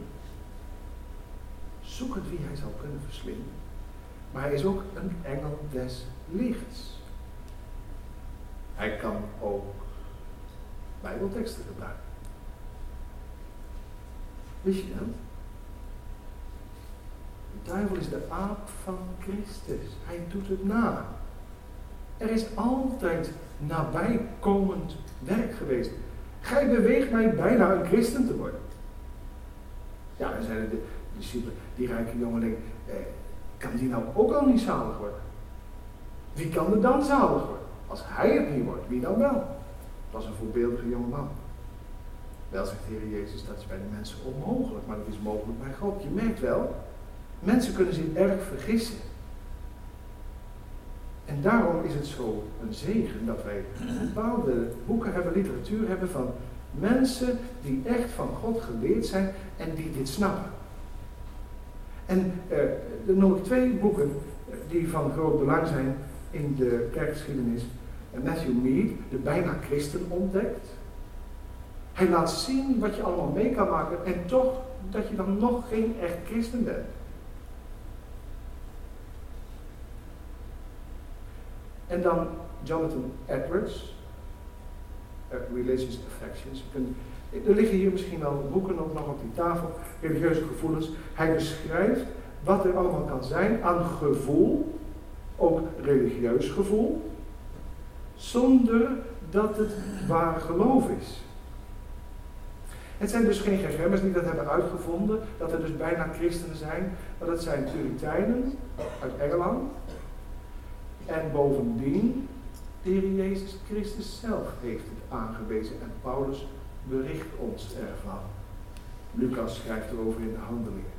Zoek het wie hij zal kunnen verslinden. Maar hij is ook een engel des lichts. Hij kan ook Bijbelteksten gebruiken. Wist je dat? De duivel is de aap van Christus. Hij doet het na. Er is altijd nabijkomend werk geweest. Gij beweegt mij bijna een christen te worden. Ja, dan zijn de discipelen, die rijke jongeling, kan die nou ook al niet zalig worden? Wie kan er dan zalig worden? Als hij het niet wordt, wie dan wel? Dat was een voorbeeldige jongeman. Wel zegt de Heer Jezus, dat is bij de mensen onmogelijk, maar dat is mogelijk bij God. Je merkt wel, mensen kunnen zich erg vergissen. En daarom is het zo een zegen dat wij bepaalde boeken hebben, literatuur hebben van mensen die echt van God geleerd zijn en die dit snappen. En er noem ik 2 boeken die van groot belang zijn in de kerkgeschiedenis. Matthew Mead, de bijna christen ontdekt. Hij laat zien wat je allemaal mee kan maken en toch dat je dan nog geen echt christen bent. En dan Jonathan Edwards, Religious Affections. Er liggen hier misschien wel boeken ook nog op die tafel, religieuze gevoelens. Hij beschrijft wat er allemaal kan zijn aan gevoel, ook religieus gevoel, zonder dat het waar geloof is. Het zijn dus geen GGM'ers die dat hebben uitgevonden, dat er dus bijna christenen zijn, maar dat zijn Puritijnen uit Engeland. En bovendien, de Heer Jezus Christus zelf heeft het aangewezen en Paulus bericht ons ervan. Lucas schrijft erover in de Handelingen.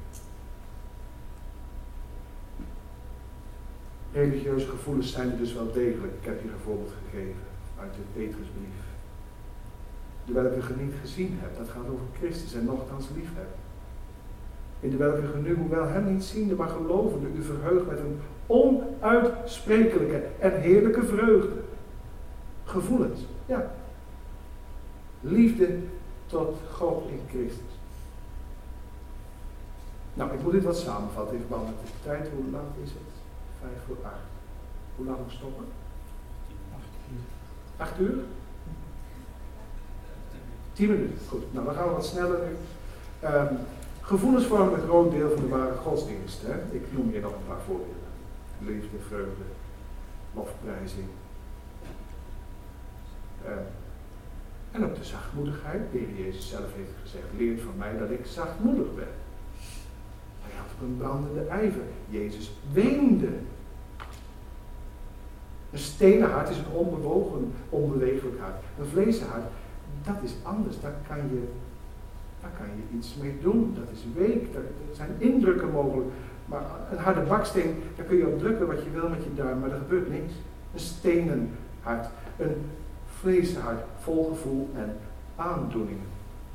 Religieuze gevoelens zijn er dus wel degelijk. Ik heb hier een voorbeeld gegeven uit de Petrusbrief. De welke je niet gezien hebt, dat gaat over Christus en nochtans liefhebben. In de welke je nu, hoewel hem niet ziende, maar gelovende, u verheugt met een onuitsprekelijke en heerlijke vreugde. Gevoelens, ja. Liefde tot God in Christus. Nou, ik moet dit wat samenvatten in verband met de tijd. Hoe laat is het? 7:55. Hoe lang nog stoppen? 8 uur. 10 minuten. Goed, nou dan gaan we wat sneller nu. Gevoelens vormen een groot deel van de ware godsdienst. Hè? Ik noem hier nog een paar voorbeelden. Liefde, vreugde, lofprijzing. En ook de zachtmoedigheid. De Heer Jezus zelf heeft gezegd, leert van mij dat ik zachtmoedig ben. Hij had ook een brandende ijver. Jezus weende. Een stenen hart is een onbewogen, onbewegelijk hart. Een vleesen hart, dat is anders. Daar kan je iets mee doen. Dat is week. Er zijn indrukken mogelijk. Maar een harde baksteen, daar kun je op drukken wat je wil met je duim, maar er gebeurt niks. Een stenen hart. Een vleesen hart, vol gevoel en aandoeningen.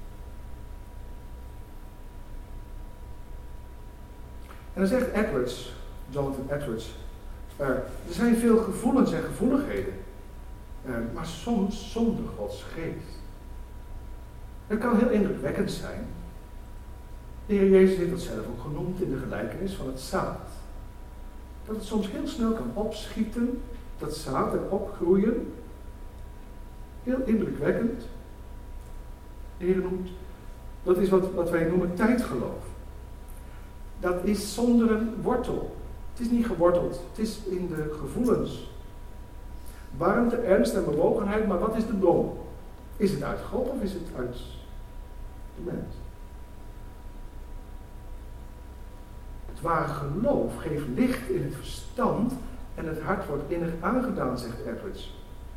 En dan zegt Edwards, Jonathan Edwards, er zijn veel gevoelens en gevoeligheden, maar soms zonder Gods geest. Het kan heel indrukwekkend zijn. De Heer Jezus heeft dat zelf ook genoemd in de gelijkenis van het zaad. Dat het soms heel snel kan opschieten, dat zaad en opgroeien. Heel indrukwekkend. De Heer noemt, dat is wat wij noemen tijdgeloof. Dat is zonder een wortel. Het is niet geworteld. Het is in de gevoelens. Warmte, ernst en bewogenheid, maar wat is de bron? Is het uit God of is het uit de mens? Het ware geloof geeft licht in het verstand en het hart wordt innig aangedaan, zegt Edwards.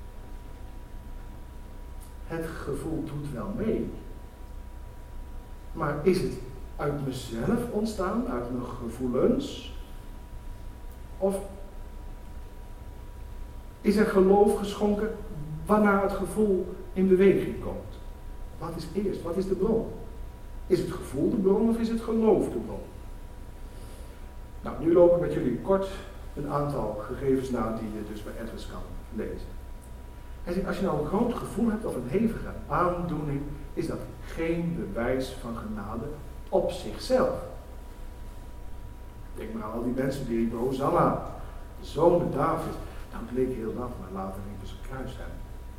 Het gevoel doet wel mee. Maar is het uit mezelf ontstaan, uit mijn gevoelens? Of is er geloof geschonken waarna het gevoel in beweging komt? Wat is eerst? Wat is de bron? Is het gevoel de bron of is het geloof de bron? Nou, nu loop ik met jullie kort een aantal gegevens na die je dus bij Edwards kan lezen. Hij zegt, als je nou een groot gevoel hebt of een hevige aandoening, is dat geen bewijs van genade op zichzelf. Denk maar aan al die mensen die riepen, Hosanna, de zoon David. Nou, het leek heel wat, maar later riepen ze kruis hem.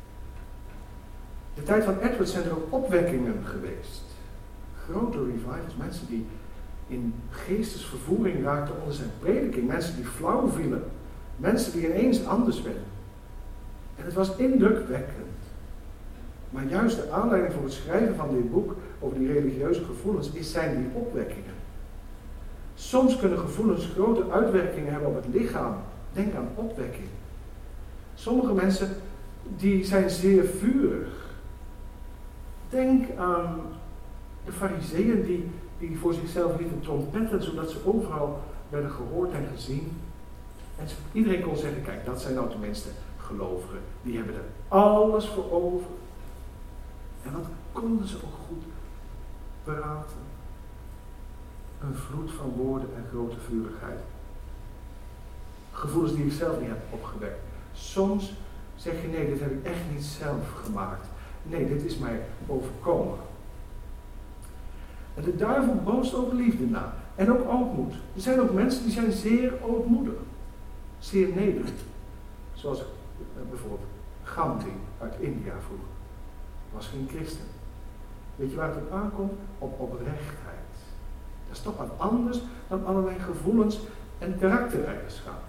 De tijd van Edwards zijn er ook opwekkingen geweest. Grote revivals, mensen die in geestesvervoering raakten onder zijn prediking. Mensen die flauw vielen. Mensen die ineens anders werden. En het was indrukwekkend. Maar juist de aanleiding voor het schrijven van dit boek over die religieuze gevoelens zijn die opwekkingen. Soms kunnen gevoelens grote uitwerkingen hebben op het lichaam. Denk aan opwekking. Sommige mensen die zijn zeer vurig. Denk aan de farizeeën die voor zichzelf lieten trompetten, zodat ze overal werden gehoord en gezien. En iedereen kon zeggen, kijk, dat zijn nou tenminste gelovigen. Die hebben er alles voor over. En wat konden ze ook goed praten. Een vloed van woorden en grote vurigheid. Gevoelens die ik zelf niet heb opgewekt. Soms zeg je, nee, dit heb ik echt niet zelf gemaakt. Nee, dit is mij overkomen. En de duivel bootst ook liefde na. En ook ootmoed. Er zijn ook mensen die zijn zeer ootmoedig. Zeer nederig. Zoals bijvoorbeeld Gandhi uit India vroeger. Was geen christen. Weet je waar het op aankomt? Op oprechtheid. Dat is toch wat anders dan allerlei gevoelens en karaktereigenschappen.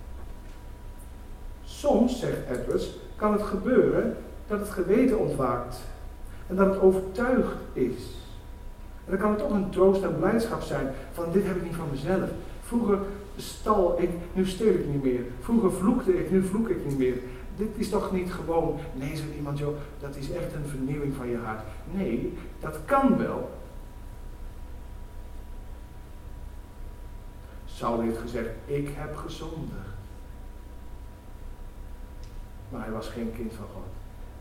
Soms, zegt Edwards, kan het gebeuren dat het geweten ontwaakt. En dat het overtuigd is. En dan kan het toch een troost en blijdschap zijn van dit heb ik niet van mezelf. Vroeger stal ik, nu steel ik niet meer. Vroeger vloekte ik, nu vloek ik niet meer. Dit is toch niet gewoon, nee, zegt iemand, joh, dat is echt een vernieuwing van je hart. Nee, dat kan wel. Saul heeft gezegd, ik heb gezondigd. Maar hij was geen kind van God.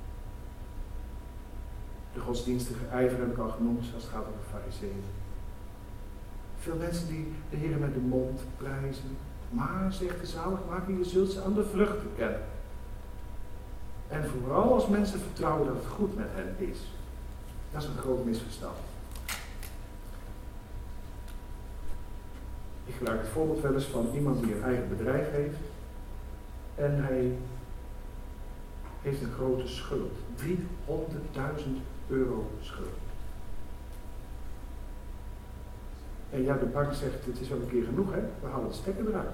De godsdienstige ijver heb ik al genoemd, als het gaat over de farizeeën. Veel mensen die de Heer met de mond prijzen. Maar, zegt de zaligmaker, je zult ze aan de vruchten kennen. En vooral als mensen vertrouwen dat het goed met hen is. Dat is een groot misverstand. Ik gebruik het voorbeeld wel eens van iemand die een eigen bedrijf heeft. En hij heeft een grote schuld. 300.000 euro schuld. En ja, de bank zegt, het is wel een keer genoeg, hè? We halen de stekker eruit.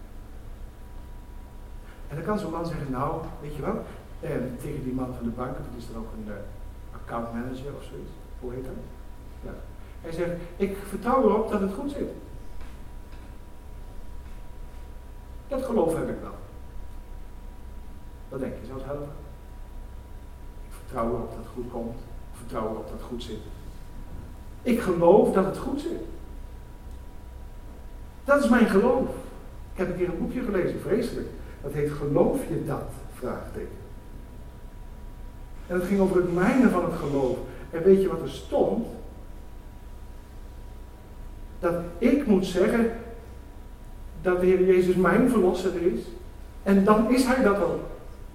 En dan kan zo'n man zeggen, nou, weet je wel, tegen die man van de bank, dat is dan ook een accountmanager of zoiets. Hoe heet dat? Ja. Hij zegt, ik vertrouw erop dat het goed zit. Dat geloof heb ik wel. Wat denk je, zou het helpen? Ik vertrouw erop dat het goed komt. Ik vertrouw erop dat het goed zit. Ik geloof dat het goed zit. Dat is mijn geloof. Ik heb een keer een boekje gelezen, vreselijk. Dat heet Geloof je dat? Vraagteken. En het ging over het mijnen van het geloof. En weet je wat er stond? Dat ik moet zeggen dat de Heer Jezus mijn verlosser is. En dan is hij dat ook.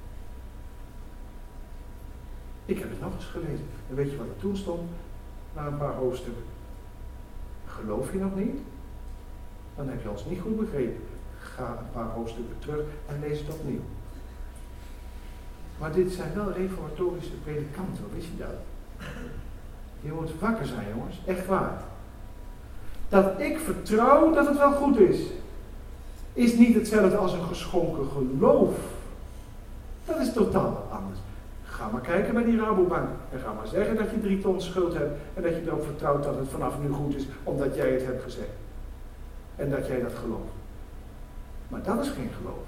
Ik heb het nog eens gelezen. En weet je wat er toen stond? Na een paar hoofdstukken. Geloof je nog niet? Dan heb je ons niet goed begrepen. Ga een paar hoofdstukken terug en lees het opnieuw. Maar dit zijn wel reformatorische predikanten, wist je dat? Je moet wakker zijn, jongens. Echt waar. Dat ik vertrouw dat het wel goed is niet hetzelfde als een geschonken geloof. Dat is totaal anders. Ga maar kijken bij die Rabobank en ga maar zeggen dat je 3 ton schuld hebt en dat je erop vertrouwt dat het vanaf nu goed is, omdat jij het hebt gezegd. En dat jij dat gelooft. Maar dat is geen geloof.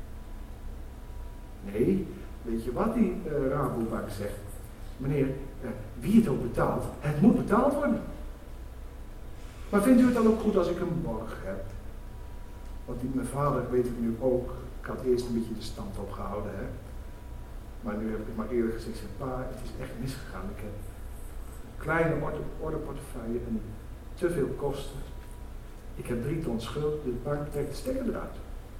Nee, weet je wat die Rabobank zegt? Meneer, wie het ook betaalt, het moet betaald worden. Maar vindt u het dan ook goed als ik een borg heb? Want mijn vader weet het nu ook. Ik had eerst een beetje de stand opgehouden, hè. Maar nu heb ik het maar eerlijk gezegd, ik zeg, pa, het is echt misgegaan. Ik heb een kleine ordeportefeuille en te veel kosten. Ik heb 3 ton schuld, de bank trekt de stekker eruit.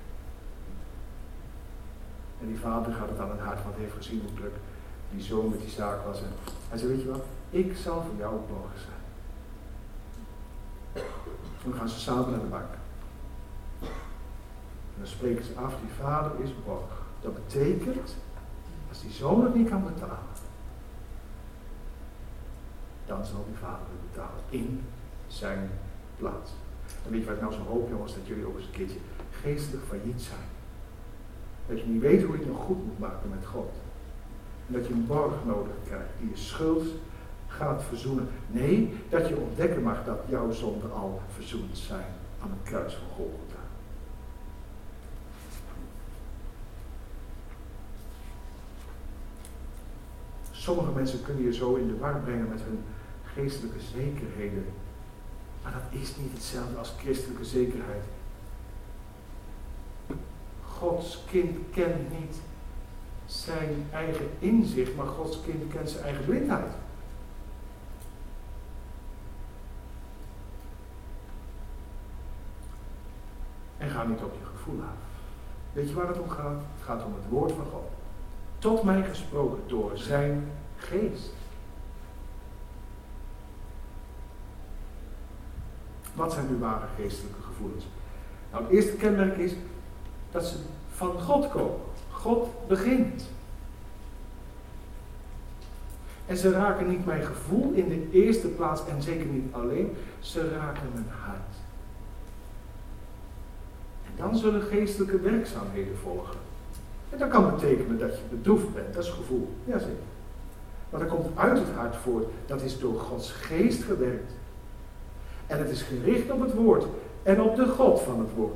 En die vader gaat het aan het hart, want hij heeft gezien hoe druk die zoon met die zaak was. En hij zei, weet je wat, ik zal voor jou borg zijn. En dan gaan ze samen naar de bank. En dan spreken ze af, die vader is borg. Dat betekent, als die zoon het niet kan betalen, dan zal die vader het betalen in zijn plaats. En weet je wat ik nou zo hoop, jongens, dat jullie ook eens een keertje geestelijk failliet zijn. Dat je niet weet hoe je het nog goed moet maken met God. En dat je een borg nodig krijgt die je schuld gaat verzoenen. Nee, dat je ontdekken mag dat jouw zonden al verzoend zijn aan het kruis van Golgotha. Sommige mensen kunnen je zo in de war brengen met hun geestelijke zekerheden. Maar dat is niet hetzelfde als christelijke zekerheid. Gods kind kent niet zijn eigen inzicht, maar Gods kind kent zijn eigen blindheid. En ga niet op je gevoel af. Weet je waar het om gaat? Het gaat om het woord van God. Tot mij gesproken door zijn geest. Wat zijn nu ware geestelijke gevoelens? Nou, het eerste kenmerk is dat ze van God komen. God begint. En ze raken niet mijn gevoel in de eerste plaats en zeker niet alleen. Ze raken mijn hart. En dan zullen geestelijke werkzaamheden volgen. En dat kan betekenen dat je bedroefd bent, dat is gevoel. Jazeker. Maar dat komt uit het hart voort. Dat is door Gods geest gewerkt. En het is gericht op het woord. En op de God van het woord.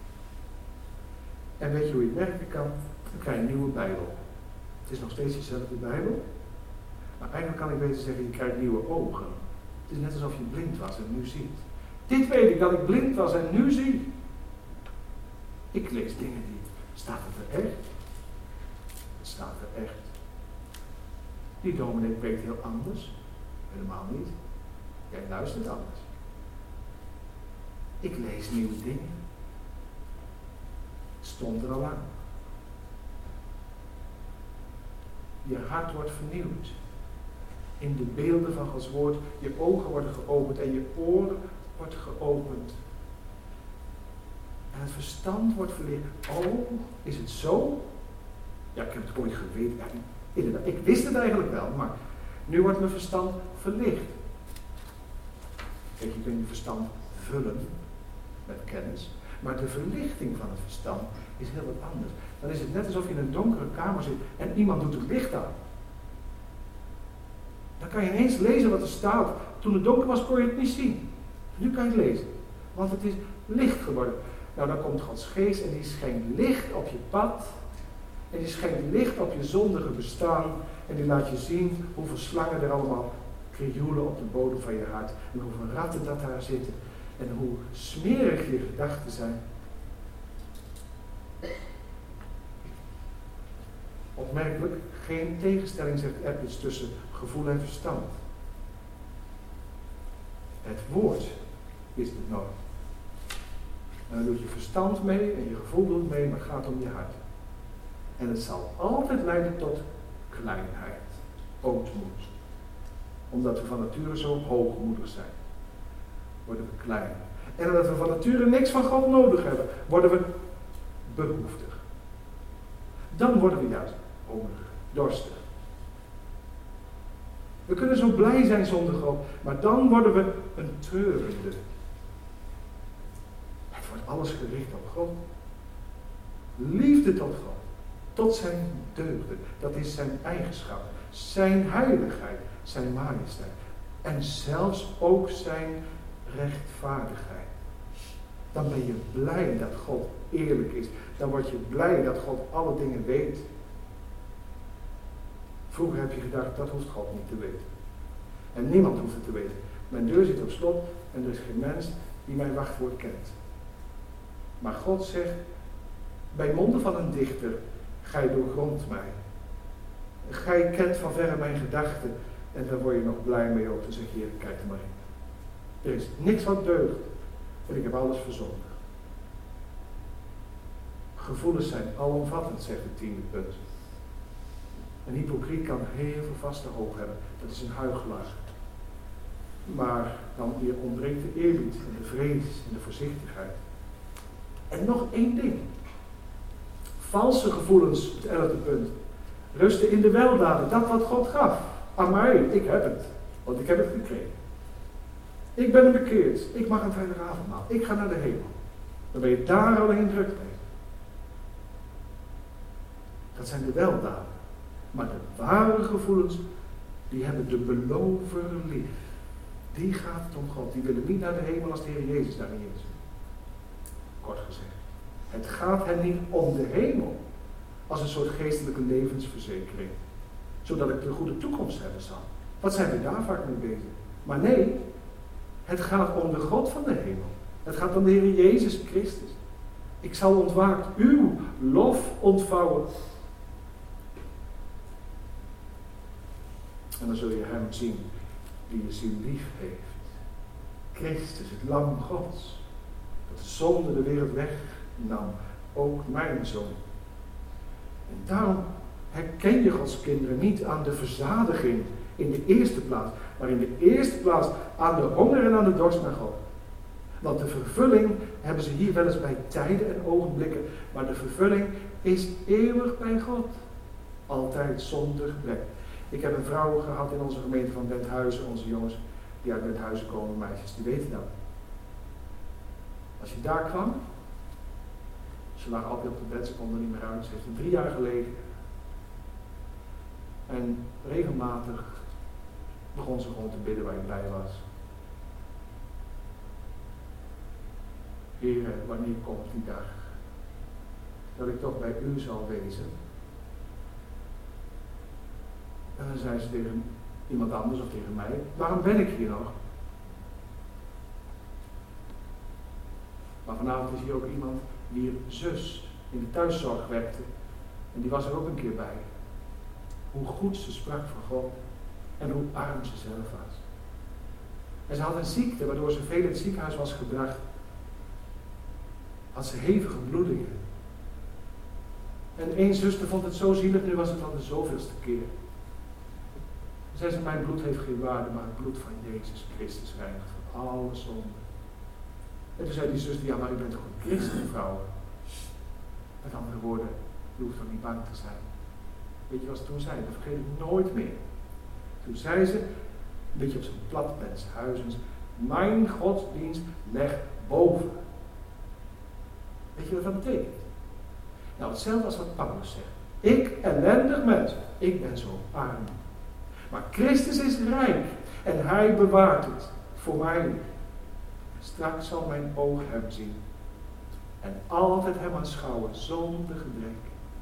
En weet je hoe je het merken kan? Dan krijg je een nieuwe Bijbel. Het is nog steeds dezelfde Bijbel. Maar eigenlijk kan ik beter zeggen, je krijgt nieuwe ogen. Het is net alsof je blind was en nu ziet. Dit weet ik, dat ik blind was en nu zie. Ik lees dingen die, staat het er echt? Het staat er echt. Die dominee preekt heel anders. Helemaal niet. Jij luistert anders. Ik lees nieuwe dingen. Het stond er al aan. je hart wordt vernieuwd. In de beelden van Gods woord, je ogen worden geopend en je oren wordt geopend. En het verstand wordt verlicht. Oh, is het zo? Ja, ik heb het ooit geweten. Ja, inderdaad, ik wist het eigenlijk wel, maar nu wordt mijn verstand verlicht. Kijk, je kunt je verstand vullen met kennis, maar de verlichting van het verstand is heel wat anders. Dan is het net alsof je in een donkere kamer zit en iemand doet het licht aan. Dan kan je ineens lezen wat er staat. Toen het donker was kon je het niet zien. Nu kan je het lezen, want het is licht geworden. Nou, dan komt Gods geest en die schenkt licht op je pad. En die schenkt licht op je zondige bestaan. En die laat je zien hoeveel slangen er allemaal krioelen op de bodem van je hart. En hoeveel ratten dat daar zitten. En hoe smerig je gedachten zijn. Opmerkelijk, geen tegenstelling, zegt Eppets, tussen gevoel en verstand. Het woord is de norm. En dan doet je verstand mee en je gevoel doet mee, maar het gaat om je hart. En het zal altijd leiden tot kleinheid, ootmoed. Omdat we van nature zo hoogmoedig zijn, worden we klein. En omdat we van nature niks van God nodig hebben, worden we behoeftig. Dan worden we juist hongerig, dorstig. We kunnen zo blij zijn zonder God, maar dan worden we een treurende. Het wordt alles gericht op God. Liefde tot God, tot zijn deugden, dat is zijn eigenschap, zijn heiligheid, zijn majesteit en zelfs ook zijn rechtvaardigheid. Dan ben je blij dat God eerlijk is. Dan word je blij dat God alle dingen weet. Vroeger heb je gedacht, dat hoeft God niet te weten. En niemand hoeft het te weten. Mijn deur zit op slot en er is geen mens die mijn wachtwoord kent. Maar God zegt, bij monden van een dichter, gij doorgrondt mij. Gij kent van verre mijn gedachten. En daar word je nog blij mee ook. Dan zeg je, Heer, kijk er maar in. Er is niks wat deugt. En ik heb alles verzonnen. Gevoelens zijn alomvattend, zegt het 10e punt. Een hypocriet kan heel veel vaste hoop hebben. Dat is een huichelaar. Maar dan hier ontbreekt de eerbied en de vrees en de voorzichtigheid. En nog één ding. Valse gevoelens, het 11e punt. Rusten in de weldaden, dat wat God gaf. Aan mij, ik heb het. Want ik heb het gekregen. Ik ben bekeerd. Ik mag een heilige avondmaal. Ik ga naar de hemel. Dan ben je daar alleen druk mee. Dat zijn de weldaden. Maar de ware gevoelens, die hebben de belover lief. Die gaat het om God. Die willen niet naar de hemel als de Heer Jezus daar niet is. Kort gezegd. Het gaat hen niet om de hemel. Als een soort geestelijke levensverzekering. Zodat ik een goede toekomst hebben zal. Wat zijn we daar vaak mee bezig? Maar nee, het gaat om de God van de hemel. Het gaat om de Heer Jezus Christus. Ik zal ontwaakt uw lof ontvouwen. En dan zul je hem zien die je ziel lief heeft. Christus, het lam Gods. Dat de zonde de wereld wegnam. Ook mijn zoon. En daarom herken je Gods kinderen niet aan de verzadiging in de eerste plaats. Maar in de eerste plaats aan de honger en aan de dorst naar God. Want de vervulling hebben ze hier wel eens bij tijden en ogenblikken. Maar de vervulling is eeuwig bij God. Altijd zonder gebrek. Ik heb een vrouw gehad in onze gemeente van Benthuizen, onze jongens die uit Benthuizen komen, meisjes, die weten dat. Als je daar kwam, ze lag altijd op de bed, ze kon er niet meer uit, ze heeft er 3 jaar gelegen. En regelmatig begon ze gewoon te bidden waar je bij was. Heer, wanneer komt die dag dat ik toch bij u zal wezen? En dan zei ze tegen iemand anders of tegen mij, waarom ben ik hier nog? Maar vanavond is hier ook iemand die zus in de thuiszorg werkte. En die was er ook een keer bij. Hoe goed ze sprak van God en hoe arm ze zelf was. En ze had een ziekte waardoor ze veel in het ziekenhuis was gebracht. Had ze hevige bloedingen. En één zuster vond het zo zielig, nu was het al de zoveelste keer. Zei ze, mijn bloed heeft geen waarde, maar het bloed van Jezus Christus reinigt van alle zonde. En toen zei die zuster, ja, maar u bent toch een christenvrouw? Met andere woorden, je hoeft toch niet bang te zijn. Weet je wat ze toen zei? Dat vergeet ik nooit meer. Toen zei ze, een beetje op zijn platmens huizens, mijn godsdienst leg boven. Weet je wat dat betekent? Nou, hetzelfde als wat Paulus zegt. Ik, ellendig mens, ik ben zo arm. Maar Christus is rijk en hij bewaart het voor mij. Straks zal mijn oog hem zien en altijd hem aanschouwen zonder gebrek.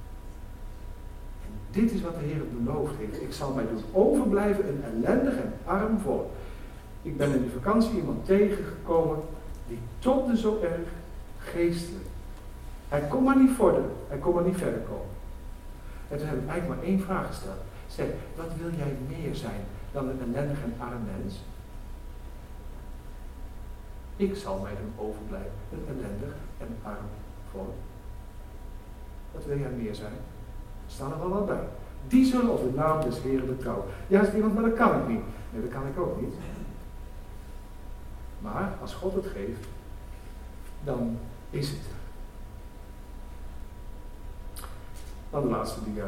En dit is wat de Heer beloofd heeft. Ik zal mij doen overblijven een ellendig en arm volk. Ik ben in de vakantie iemand tegengekomen die tobde zo erg geestelijk. Hij kon maar niet vorderen, hij kon maar niet verder komen. En toen heb ik eigenlijk maar één vraag gesteld. Zeg, wat wil jij meer zijn dan een ellendig en arm mens? Ik zal mij doen overblijven, een ellendig en arm volk. Wat wil jij meer zijn? Er staan er wel wat bij. Die zullen op de naam des Heeren betrouwen. Ja, zegt iemand, maar dat kan ik niet. Nee, dat kan ik ook niet. Maar als God het geeft, dan is het er. Dan de laatste dia.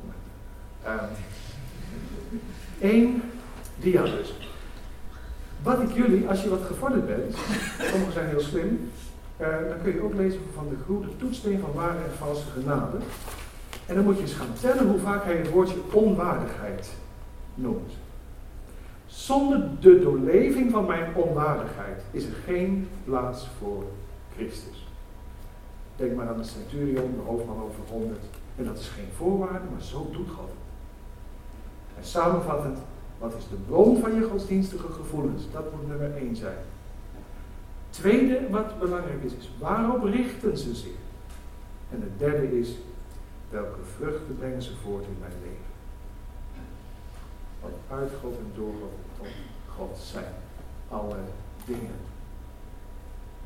Eén dia dus. Wat ik jullie, als je wat gevorderd bent, sommigen zijn heel slim, dan kun je ook lezen van de goede toetssteen van ware en valse genade. En dan moet je eens gaan tellen hoe vaak hij het woordje onwaardigheid noemt. Zonder de doorleving van mijn onwaardigheid is er geen plaats voor Christus. Denk maar aan de centurion, de hoofdman over 100. En dat is geen voorwaarde, maar zo doet God het. En samenvattend, wat is de bron van je godsdienstige gevoelens? Dat moet nummer 1 zijn. Tweede, wat belangrijk is waarop richten ze zich? En het derde is, welke vruchten brengen ze voort in mijn leven? Want uit God en door God en tot God zijn alle dingen.